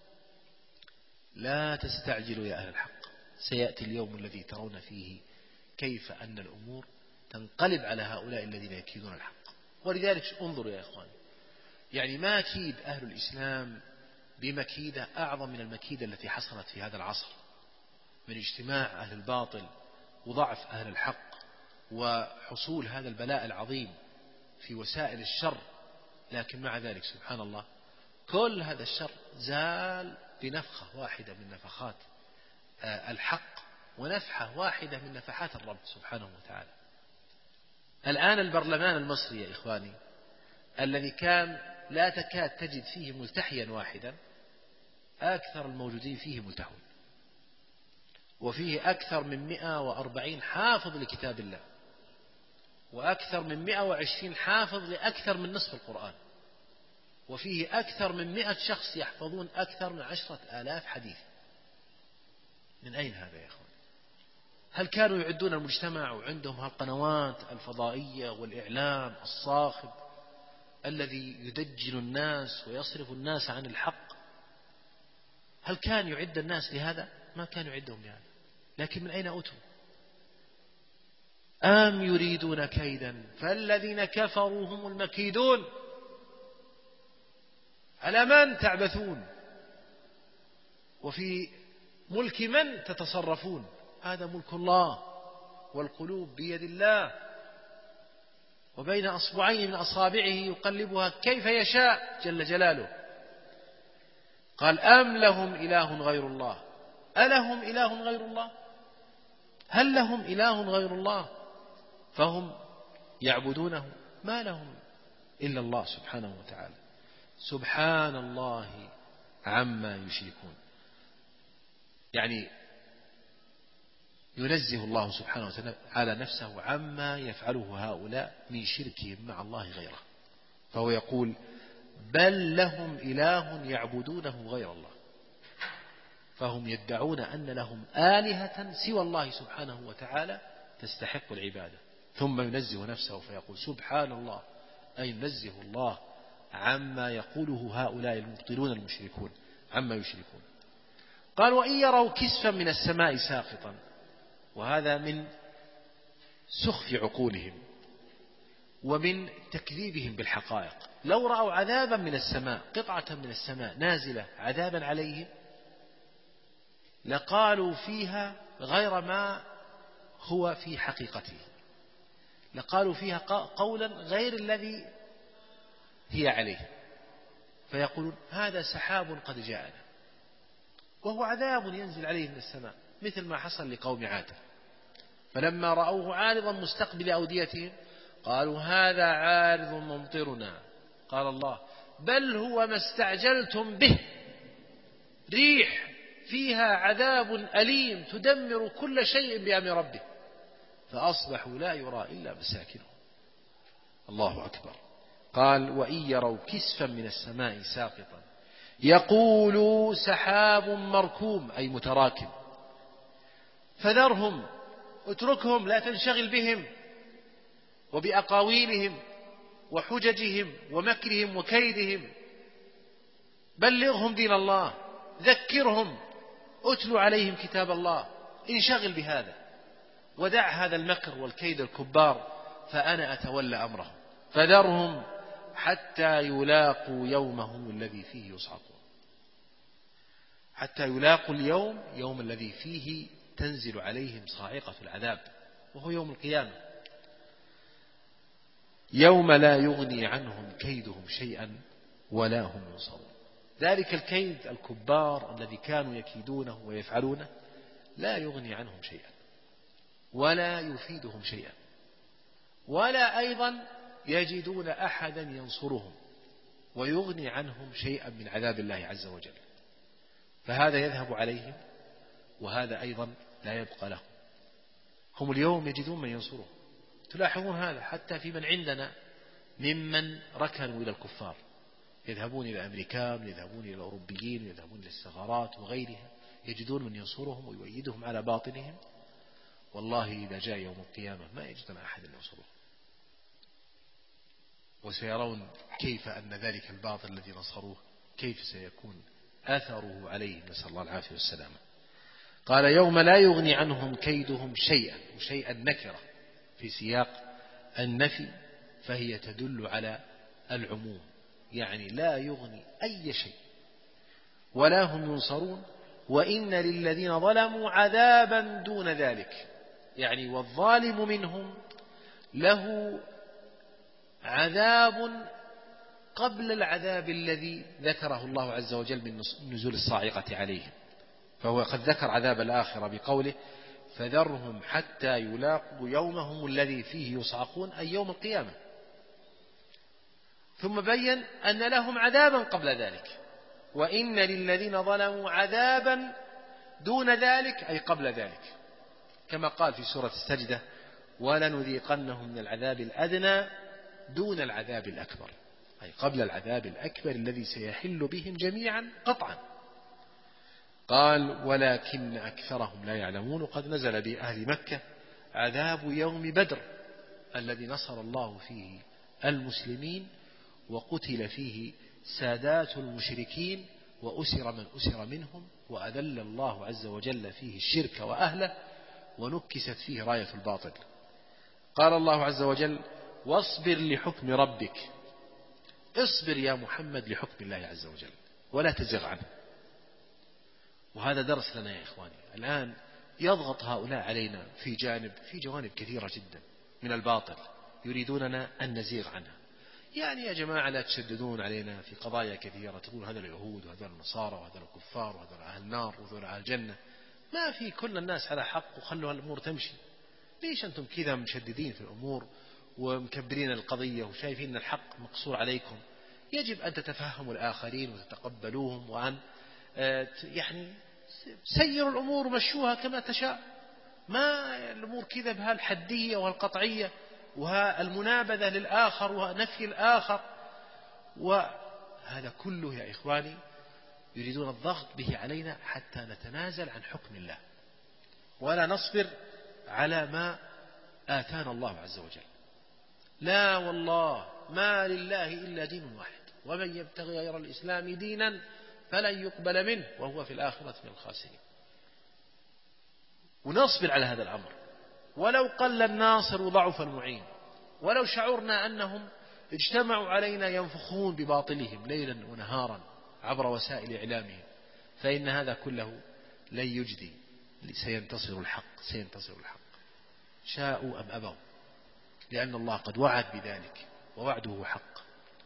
لا تستعجلوا يا أهل الحق، سيأتي اليوم الذي ترون فيه كيف أن الأمور تنقلب على هؤلاء الذين يكيدون الحق. ولذلك انظروا يا إخواني، يعني ما كيد أهل الإسلام بمكيدة أعظم من المكيدة التي حصلت في هذا العصر، من اجتماع أهل الباطل وضعف أهل الحق وحصول هذا البلاء العظيم في وسائل الشر. لكن مع ذلك سبحان الله كل هذا الشر زال بنفخة واحدة من نفخات الحق ونفحة واحدة من نفحات الرب سبحانه وتعالى. الآن البرلمان المصري يا إخواني الذي كان لا تكاد تجد فيه ملتحيا واحدا، أكثر الموجودين فيه ملتحون، وفيه أكثر من مئة وأربعين حافظ لكتاب الله، وأكثر من مئة وعشرين حافظ لأكثر من نصف القرآن، وفيه أكثر من مئة شخص يحفظون أكثر من عشرة آلاف حديث. من أين هذا يا أخوان؟ هل كانوا يعدون المجتمع وعندهم هالقنوات الفضائية والإعلام الصاخب الذي يدجل الناس ويصرف الناس عن الحق؟ هل كان يعد الناس لهذا؟ ما كانوا يعدهم لهذا. لكن من أين أتوا؟ أم يريدون كيدا فالذين كفروا هم المكيدون. على من تعبثون؟ وفي ملك من تتصرفون؟ هذا ملك الله، والقلوب بيد الله، وبين أصبعين من أصابعه يقلبها كيف يشاء جل جلاله. قال أم لهم إله غير الله؟ ألهم إله غير الله؟ هل لهم إله غير الله فهم يعبدونه؟ ما لهم إلا الله سبحانه وتعالى. سبحان الله عما يشركون. يعني ينزه الله سبحانه وتعالى نفسه عما يفعله هؤلاء من شركهم مع الله غيره، فهو يقول بل لهم إله يعبدونه غير الله، فهم يدعون أن لهم آلهة سوى الله سبحانه وتعالى تستحق العبادة. ثم ينزه نفسه فيقول سبحان الله، أي ينزه الله عما يقوله هؤلاء المبطلون المشركون عما يشركون. قال وإن يروا كسفا من السماء ساقطا، وهذا من سخف عقولهم ومن تكذيبهم بالحقائق. لو رأوا عذابا من السماء، قطعة من السماء نازلة عذابا عليهم، لقالوا فيها غير ما هو في حقيقته، لقالوا فيها قولا غير الذي هي عليه، فيقولون هذا سحاب قد جاءنا، وهو عذاب ينزل عليه من السماء، مثل ما حصل لقوم عاد. فلما رأوه عارضا مستقبل أوديتهم قالوا هذا عارض ممطرنا. قال الله بل هو ما استعجلتم به، ريح فيها عذاب أليم تدمر كل شيء بأمر ربه فأصبحوا لا يرى إلا مساكنهم. الله أكبر. قال وإن يروا كسفا من السماء ساقطا يقولوا سحاب مركوم، أي متراكم، فذرهم، اتركهم، لا تنشغل بهم وبأقاويلهم وحججهم ومكرهم وكيدهم، بلغهم دين الله، ذكرهم، أتل عليهم كتاب الله، انشغل بهذا ودع هذا المكر والكيد الكبار، فأنا أتولى أمرهم. فذرهم حتى يلاقوا يومهم الذي فيه يصعقون، حتى يلاقوا اليوم، يوم الذي فيه تنزل عليهم صاعقة العذاب، وهو يوم القيامة، يوم لا يغني عنهم كيدهم شيئا ولا هم ينصرون. ذلك الكيد الكبار الذي كانوا يكيدونه ويفعلونه لا يغني عنهم شيئا ولا يفيدهم شيئا، ولا أيضا يجدون أحدا ينصرهم ويغني عنهم شيئا من عذاب الله عز وجل. فهذا يذهب عليهم وهذا أيضا لا يبقى لهم. هم اليوم يجدون من ينصرهم، تلاحظون هذا حتى في من عندنا ممن ركنوا إلى الكفار، يذهبون إلى الأمريكان، يذهبون إلى الأوروبيين، يذهبون إلى الثغرات وغيرها، يجدون من ينصرهم ويؤيدهم على باطنهم. والله إذا جاء يوم القيامة ما يجدون أحد ينصرهم، وسيرون كيف أن ذلك الباطل الذي نصروه كيف سيكون أثره عليهم، نسأل الله العافية والسلامة. قال يوم لا يغني عنهم كيدهم شيئا، وشيئا نكرة في سياق النفي، فهي تدل على العموم، يعني لا يغني أي شيء ولا هم ينصرون. وإن للذين ظلموا عذابا دون ذلك، يعني والظالم منهم له عذاب قبل العذاب الذي ذكره الله عز وجل من نزول الصاعقة عليهم. فهو قد ذكر عذاب الآخرة بقوله فذرهم حتى يلاقوا يومهم الذي فيه يصعقون، أي يوم القيامة، ثم بين أن لهم عذابا قبل ذلك. وإن للذين ظلموا عذابا دون ذلك، أي قبل ذلك، كما قال في سورة السجدة ولنذيقنهم من العذاب الأدنى دون العذاب الأكبر، أي قبل العذاب الأكبر الذي سيحل بهم جميعا قطعا. قال ولكن أكثرهم لا يعلمون. وقد نزل بأهل مكة عذاب يوم بدر الذي نصر الله فيه المسلمين وقتل فيه سادات المشركين وأسر من أسر منهم، وأذل الله عز وجل فيه الشرك وأهله، ونكست فيه راية الباطل. قال الله عز وجل واصبر لحكم ربك، اصبر يا محمد لحكم الله عز وجل ولا تزغ عنه. وهذا درس لنا يا إخواني. الآن يضغط هؤلاء علينا في جانب في جوانب كثيرة جدا من الباطل، يريدوننا أن نزيغ عنها. يعني يا جماعة لا تشددون علينا في قضايا كثيرة، تقول هذا اليهود وهذا النصارى وهذا الكفار وهذا أهل النار وهذا أهل الجنة. ما في، كل الناس على حق وخلوا الأمور تمشي. ليش أنتم كذا مشددين في الأمور ومكبرين القضية وشايفين أن الحق مقصور عليكم؟ يجب أن تتفهموا الآخرين وتتقبلوهم، وأن يعني سيروا الأمور ومشوها كما تشاء. ما الأمور كذا بهالحدية وهالقطعية وهالمنابذة للآخر ونفي الآخر، وهذا كله يا إخواني يريدون الضغط به علينا حتى نتنازل عن حكم الله ولا نصبر على ما آتانا الله عز وجل. لا والله ما لله إلا دين واحد، ومن يبتغي غير الإسلام دينا فلن يقبل منه وهو في الآخرة من الخاسرين. ونصبر على هذا الأمر ولو قل الناصر وضعف المعين، ولو شعرنا أنهم اجتمعوا علينا ينفخون بباطلهم ليلا ونهارا عبر وسائل إعلامهم، فإن هذا كله لن يجدي. سينتصر الحق، سينتصر الحق شاءوا أم أبوا، لأن الله قد وعد بذلك ووعده حق.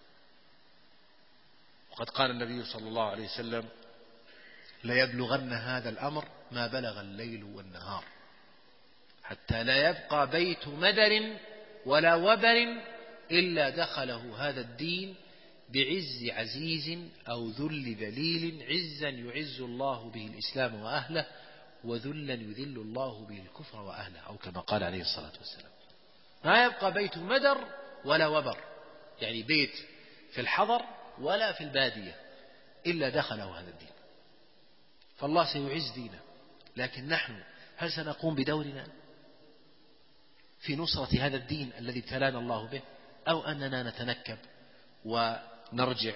وقد قال النبي صلى الله عليه وسلم ليبلغن هذا الأمر ما بلغ الليل والنهار، حتى لا يبقى بيت مدر ولا وبر إلا دخله هذا الدين بعز عزيز أو ذل ذليل، عزا يعز الله به الإسلام وأهله، وذلا يذل الله به الكفر وأهله، أو كما قال عليه الصلاة والسلام. ما يبقى بيت مدر ولا وبر، يعني بيت في الحضر ولا في البادية، إلا دخله هذا الدين. فالله سيعز دينه، لكن نحن هل سنقوم بدورنا في نصرة هذا الدين الذي ابتلانا الله به، أو أننا نتنكب ونرجع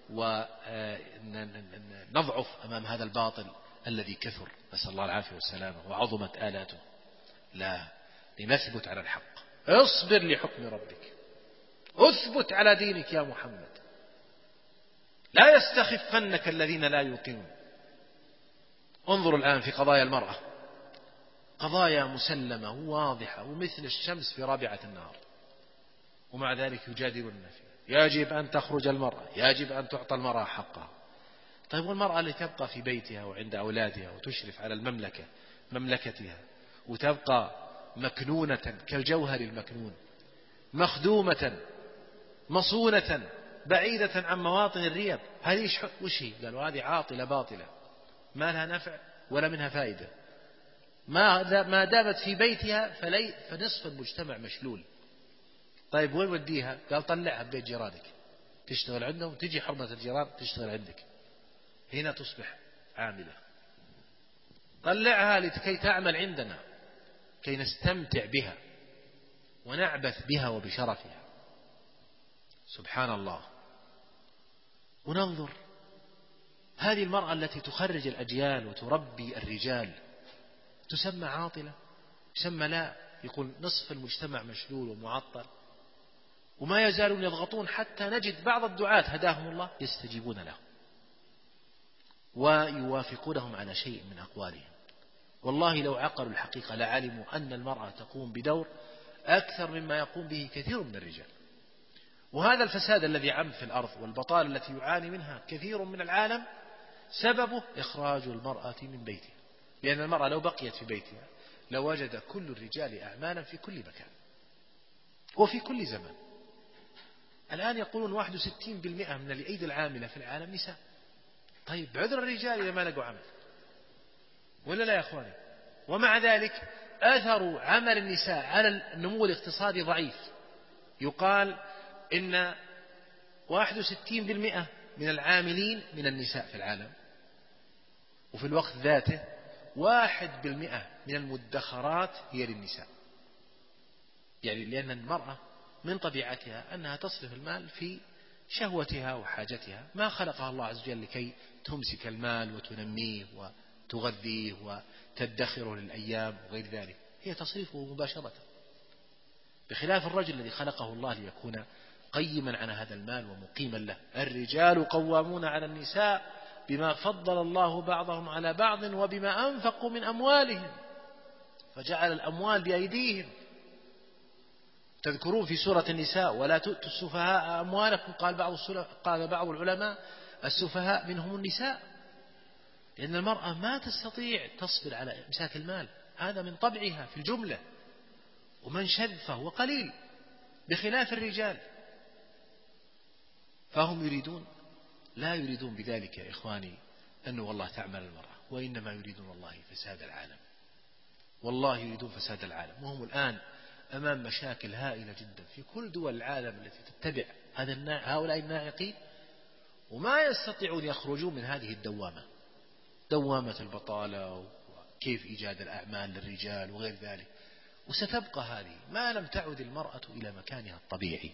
ونضعف أمام هذا الباطل الذي كثر، نسأل الله العافية والسلامة، وعظمت آلاته؟ لا، لنثبت على الحق. اصبر لحكم ربك، اثبت على دينك يا محمد، لا يستخفنك الذين لا يوقنون. انظروا الآن في قضايا المرأة، قضايا مسلمة وواضحة ومثل الشمس في رابعة النهار، ومع ذلك يجادلون فيها. يجب أن تخرج المرأة، يجب أن تعطى المرأة حقها. طيب والمرأة اللي تبقى في بيتها وعند أولادها وتشرف على المملكة مملكتها، وتبقى مكنونة كالجوهر المكنون، مخدومة مصونة بعيدة عن مواطن الريب، هذه وش هي؟ قالوا هذه عاطلة باطلة ما لها نفع ولا منها فائدة، ما دامت في بيتها فلي فنصف المجتمع مشلول. طيب وين وديها؟ قال طلعها ببيت جيرانك تشتغل عندهم، تجي حرمة الجيران تشتغل عندك، هنا تصبح عاملة. طلعها لكي تعمل عندنا، كي نستمتع بها ونعبث بها وبشرفها. سبحان الله. وننظر هذه المرأة التي تخرج الأجيال وتربي الرجال تسمى عاطلة؟ يسمى لا، يقول نصف المجتمع مشلول ومعطل. وما يزالون يضغطون حتى نجد بعض الدعاة هداهم الله يستجيبون له ويوافقونهم على شيء من أقوالهم. والله لو عقلوا الحقيقة لعلموا أن المرأة تقوم بدور أكثر مما يقوم به كثير من الرجال. وهذا الفساد الذي عم في الأرض والبطالة التي يعاني منها كثير من العالم سببه إخراج المرأة من بيتها، لأن المرأة لو بقيت في بيتها لوجد كل الرجال أعمالا في كل مكان وفي كل زمان. الآن يقولون واحد وستين بالمئة من الأيدي العاملة في العالم نساء. طيب بعذر الرجال إذا ما لقوا عمل، ولا لا يا أخواني؟ ومع ذلك أثر عمل النساء على النمو الاقتصادي ضعيف. يقال إن واحد وستين بالمئة من العاملين من النساء في العالم، وفي الوقت ذاته واحد بالمئة من المدخرات هي للنساء. يعني لأن المرأة من طبيعتها أنها تصرف المال في شهوتها وحاجتها، ما خلقها الله عز وجل لكي تمسك المال وتنميه وتغذيه وتدخره للأيام وغير ذلك، هي تصرفه مباشرة، بخلاف الرجل الذي خلقه الله ليكون قيما على هذا المال ومقيما له. الرجال قوامون على النساء بما فضل الله بعضهم على بعض وبما أنفقوا من أموالهم، فجعل الأموال بأيديهم. تذكرون في سورة النساء ولا تؤتوا السفهاء أموالكم، قال بعض قال بعض العلماء السفهاء منهم النساء، لأن المرأة ما تستطيع تصبر على إمساك المال، هذا من طبعها في الجملة، ومن شذ فهو قليل، بخلاف الرجال. فهم يريدون لا يريدون بذلك يا إخواني أنه والله تعمل المرأة، وإنما يريدون والله فساد العالم، والله يريدون فساد العالم. وهم الآن أمام مشاكل هائلة جدا في كل دول العالم التي تتبع هذا هؤلاء الناعقين، وما يستطيعون يخرجون من هذه الدوامة، دوامة البطالة وكيف إيجاد الأعمال للرجال وغير ذلك. وستبقى هذه ما لم تعد المرأة إلى مكانها الطبيعي.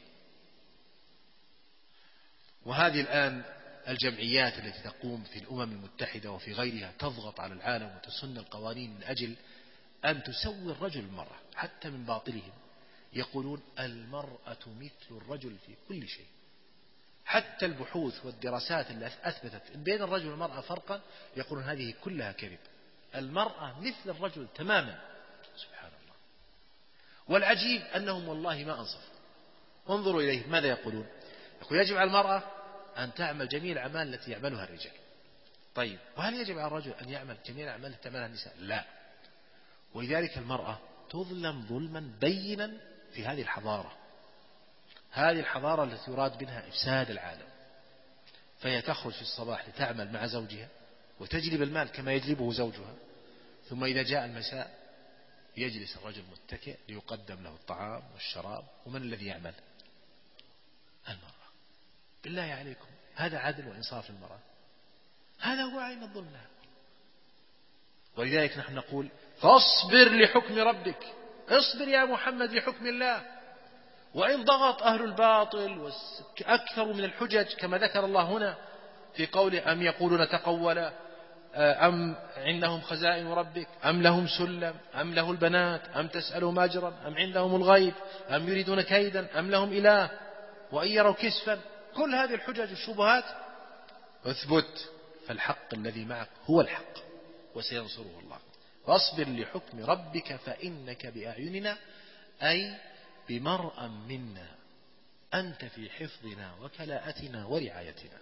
وهذه الآن الجمعيات التي تقوم في الأمم المتحدة وفي غيرها تضغط على العالم وتسن القوانين من أجل أن تسوي الرجل المرأة، حتى من باطلهم يقولون المرأة مثل الرجل في كل شيء. حتى البحوث والدراسات التي أثبتت بين الرجل والمرأة فرقا يقولون هذه كلها كذب، المرأة مثل الرجل تماما. سبحان الله. والعجيب أنهم والله ما أنصفوا. انظروا إليه ماذا يقولون؟ يقول يجب على المرأة أن تعمل جميع الأعمال التي يعملها الرجال. طيب وهل يجب على الرجل أن يعمل جميع الأعمال التي تعملها النساء؟ لا. ولذلك المرأة تظلم ظلما بينا في هذه الحضارة، هذه الحضارة التي يراد منها إفساد العالم. فهي تخرج في الصباح لتعمل مع زوجها وتجلب المال كما يجلبه زوجها، ثم إذا جاء المساء يجلس الرجل متكئ ليقدم له الطعام والشراب. ومن الذي يعمل؟ المرأة. بالله عليكم هذا عدل وإنصاف المرأة؟ هذا هو عين الظلم لها. ولذلك نحن نقول فاصبر لحكم ربك، اصبر يا محمد لحكم الله. وإن ضغط أهل الباطل وأكثر من الحجج كما ذكر الله هنا في قوله أم يقولون تقولا أم عندهم خزائن ربك أم لهم سلم أم له البنات أم تسألهم أجرا أم عندهم الغيب أم يريدون كيدا أم لهم إله وإن يروا كسفا، كل هذه الحجج والشبهات اثبت، فالحق الذي معك هو الحق وسينصره الله. واصبر لحكم ربك فإنك بأعيننا، أي بمرأى منا، أنت في حفظنا وكلاءتنا ورعايتنا.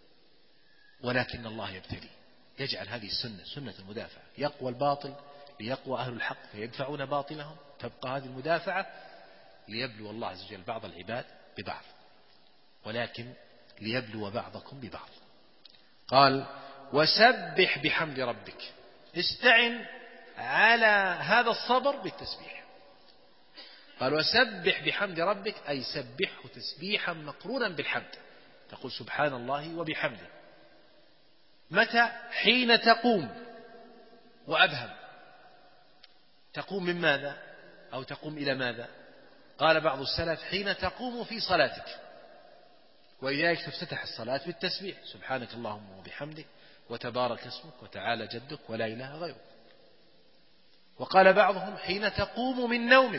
ولكن الله يبتلي، يجعل هذه السنة سنة المدافعة، يقوى الباطل ليقوى أهل الحق فيدفعون باطلهم، تبقى هذه المدافعة ليبلو الله عز وجل بعض العباد ببعض، ولكن ليبلو بعضكم ببعض. قال وسبح بحمد ربك، استعن على هذا الصبر بالتسبيح. قال وسبح بحمد ربك، أي سبحه تسبيحا مقرونا بالحمد، تقول سبحان الله وبحمده. متى؟ حين تقوم. وأبهم، تقوم من ماذا أو تقوم إلى ماذا؟ قال بعض السلف حين تقوم في صلاتك، وإياك تفتتح الصلاة بالتسبيح، سبحانك اللهم وبحمدك وتبارك اسمك وتعالى جدك ولا إله غيرك. وقال بعضهم حين تقوم من نومك،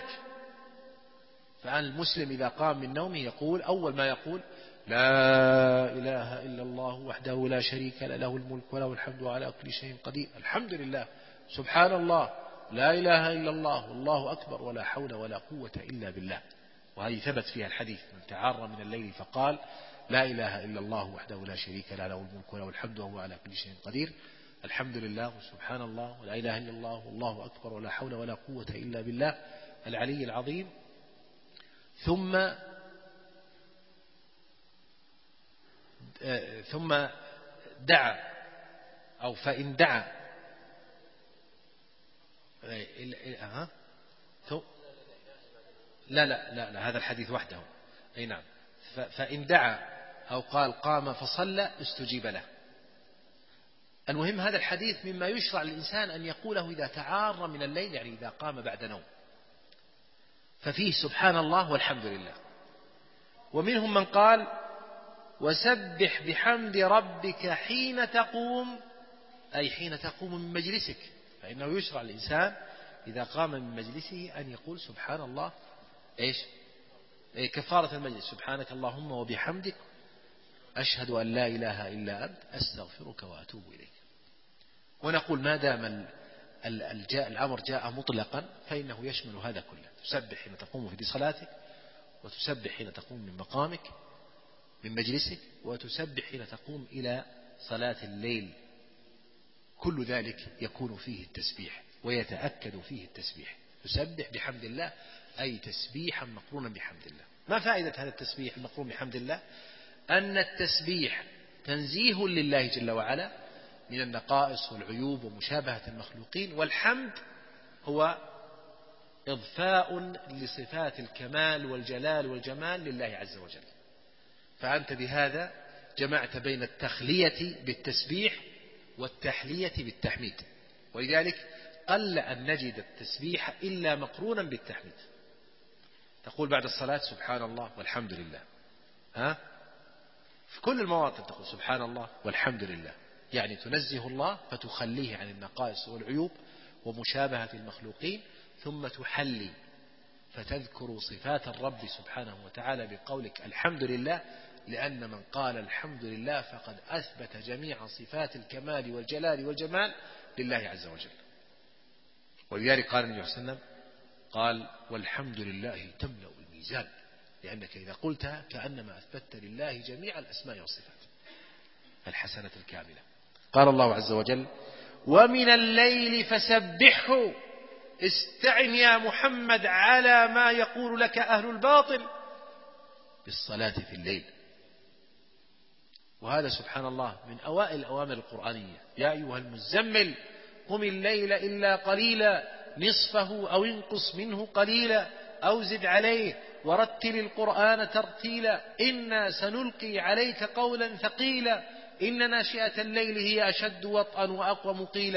فعن المسلم إذا قام من نومه يقول أول ما يقول لا إله إلا الله وحده لا شريك له، له الملك وله الحمد وعلى كل شيء قدير، الحمد لله، سبحان الله، لا إله إلا الله، والله أكبر، ولا حول ولا قوة إلا بالله. وهذه ثبت فيها الحديث من تعار من الليل فقال لا إله إلا الله وحده لا شريك له، له الملك وله الحمد وهو على كل شيء قدير، الحمد لله وسبحان الله ولا إله إلا الله والله أكبر ولا حول ولا قوة إلا بالله العلي العظيم. ثم ثم دعا أو فإن دعا لا لا لا, لا هذا الحديث وحده، أي نعم، فإن دعا أو قال قام فصلى استجيب له. المهم هذا الحديث مما يشرع للإنسان أن يقوله إذا تعار من الليل، يعني إذا قام بعد نوم، ففيه سبحان الله والحمد لله. ومنهم من قال وسبح بحمد ربك حين تقوم، أي حين تقوم من مجلسك، فإنه يشرع للإنسان إذا قام من مجلسه أن يقول سبحان الله إيش أي كفارة المجلس، سبحانك اللهم وبحمدك أشهد أن لا إله إلا أنت أستغفرك وأتوب إليك. ونقول ما دام الأمر جاء مطلقا فإنه يشمل هذا كله، تسبح حين تقوم في صلاتك، وتسبح حين تقوم من مقامك من مجلسك، وتسبح حين تقوم إلى صلاة الليل، كل ذلك يكون فيه التسبيح ويتأكد فيه التسبيح. تسبح بحمد الله أي تسبيحا مقرونا بحمد الله. ما فائدة هذا التسبيح المقرون بحمد الله؟ أن التسبيح تنزيه لله جل وعلا من النقائص والعيوب ومشابهة المخلوقين، والحمد هو إضفاء لصفات الكمال والجلال والجمال لله عز وجل. فأنت بهذا جمعت بين التخلية بالتسبيح والتحلية بالتحميد، ولذلك قل أن نجد التسبيح إلا مقرونا بالتحميد. تقول بعد الصلاة سبحان الله والحمد لله، ها؟ في كل المواطن تقول سبحان الله والحمد لله، يعني تنزه الله فتخليه عن النقائص والعيوب ومشابهة المخلوقين، ثم تحلي فتذكر صفات الرب سبحانه وتعالى بقولك الحمد لله، لأن من قال الحمد لله فقد أثبت جميع صفات الكمال والجلال والجمال لله عز وجل. ولذلك قال النبي صلى الله عليه وسلم قال والحمد لله تملأ الميزان، لأنك إذا قلتها كأنما أثبتت لله جميع الأسماء والصفات الحسنة الكاملة. قال الله عز وجل ومن الليل فسبحه، استعن يا محمد على ما يقول لك أهل الباطل بالصلاة في الليل. وهذا سبحان الله من أوائل الأوامر القرآنية، يا أيها المزمل قم الليل إلا قليلا نصفه أو انقص منه قليلا أو زد عليه ورتل القرآن ترتيلا إنا سنلقي عليك قولا ثقيلا إن ناشئة الليل هي أشد وطئا وأقوم قيلا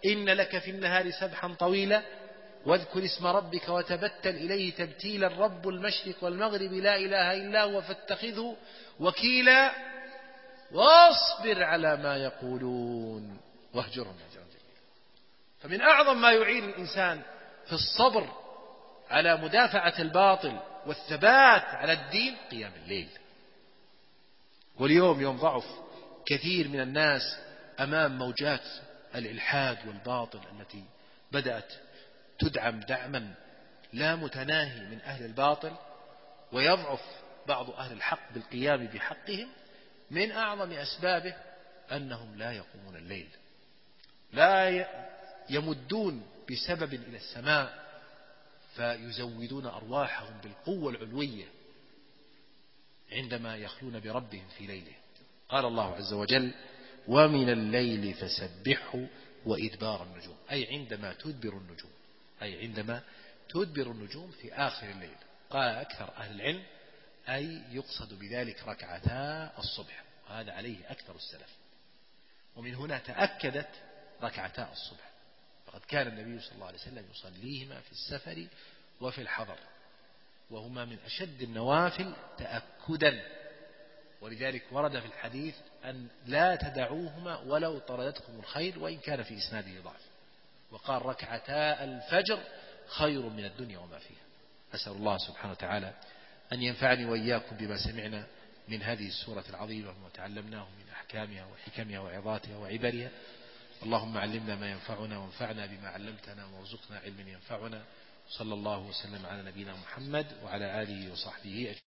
إن لك في النهار سبحا طويلا واذكر اسم ربك وتبتل إليه تبتيلا رب المشرق والمغرب لا إله إلا هو فاتخذه وكيلا واصبر على ما يقولون واهجرهم هجرا جميلا. فمن أعظم ما يعين الإنسان في الصبر على مدافعة الباطل والثبات على الدين قيام الليل. واليوم يوم ضعف كثير من الناس أمام موجات الإلحاد والباطل التي بدأت تدعم دعما لا متناهي من أهل الباطل، ويضعف بعض أهل الحق بالقيام بحقهم. من أعظم أسبابه أنهم لا يقومون الليل، لا يمدون بسبب إلى السماء فيزودون أرواحهم بالقوة العلوية عندما يخلون بربهم في ليله. قال الله عز وجل: ومن الليل فسبحه وإدبار النجوم، أي عندما تدبر النجوم، أي عندما تدبر النجوم في آخر الليل. قال أكثر أهل العلم أي يقصد بذلك ركعتا الصبح، وهذا عليه أكثر السلف. ومن هنا تأكدت ركعتا الصبح، فقد كان النبي صلى الله عليه وسلم يصليهما في السفر وفي الحضر، وهما من أشد النوافل تأكدا. ولذلك ورد في الحديث أن لا تدعوهما ولو طردتكم الخيل وإن كان في إسناده ضعف. وقال ركعتا الفجر خير من الدنيا وما فيها. أسأل الله سبحانه وتعالى أن ينفعني وإياكم بما سمعنا من هذه السورة العظيمة وما تعلمناه من أحكامها وحكمها وعظاتها وعبرها. اللهم علمنا ما ينفعنا وانفعنا بما علمتنا وارزقنا علما ينفعنا. صلى الله وسلم على نبينا محمد وعلى آله وصحبه أجمعين.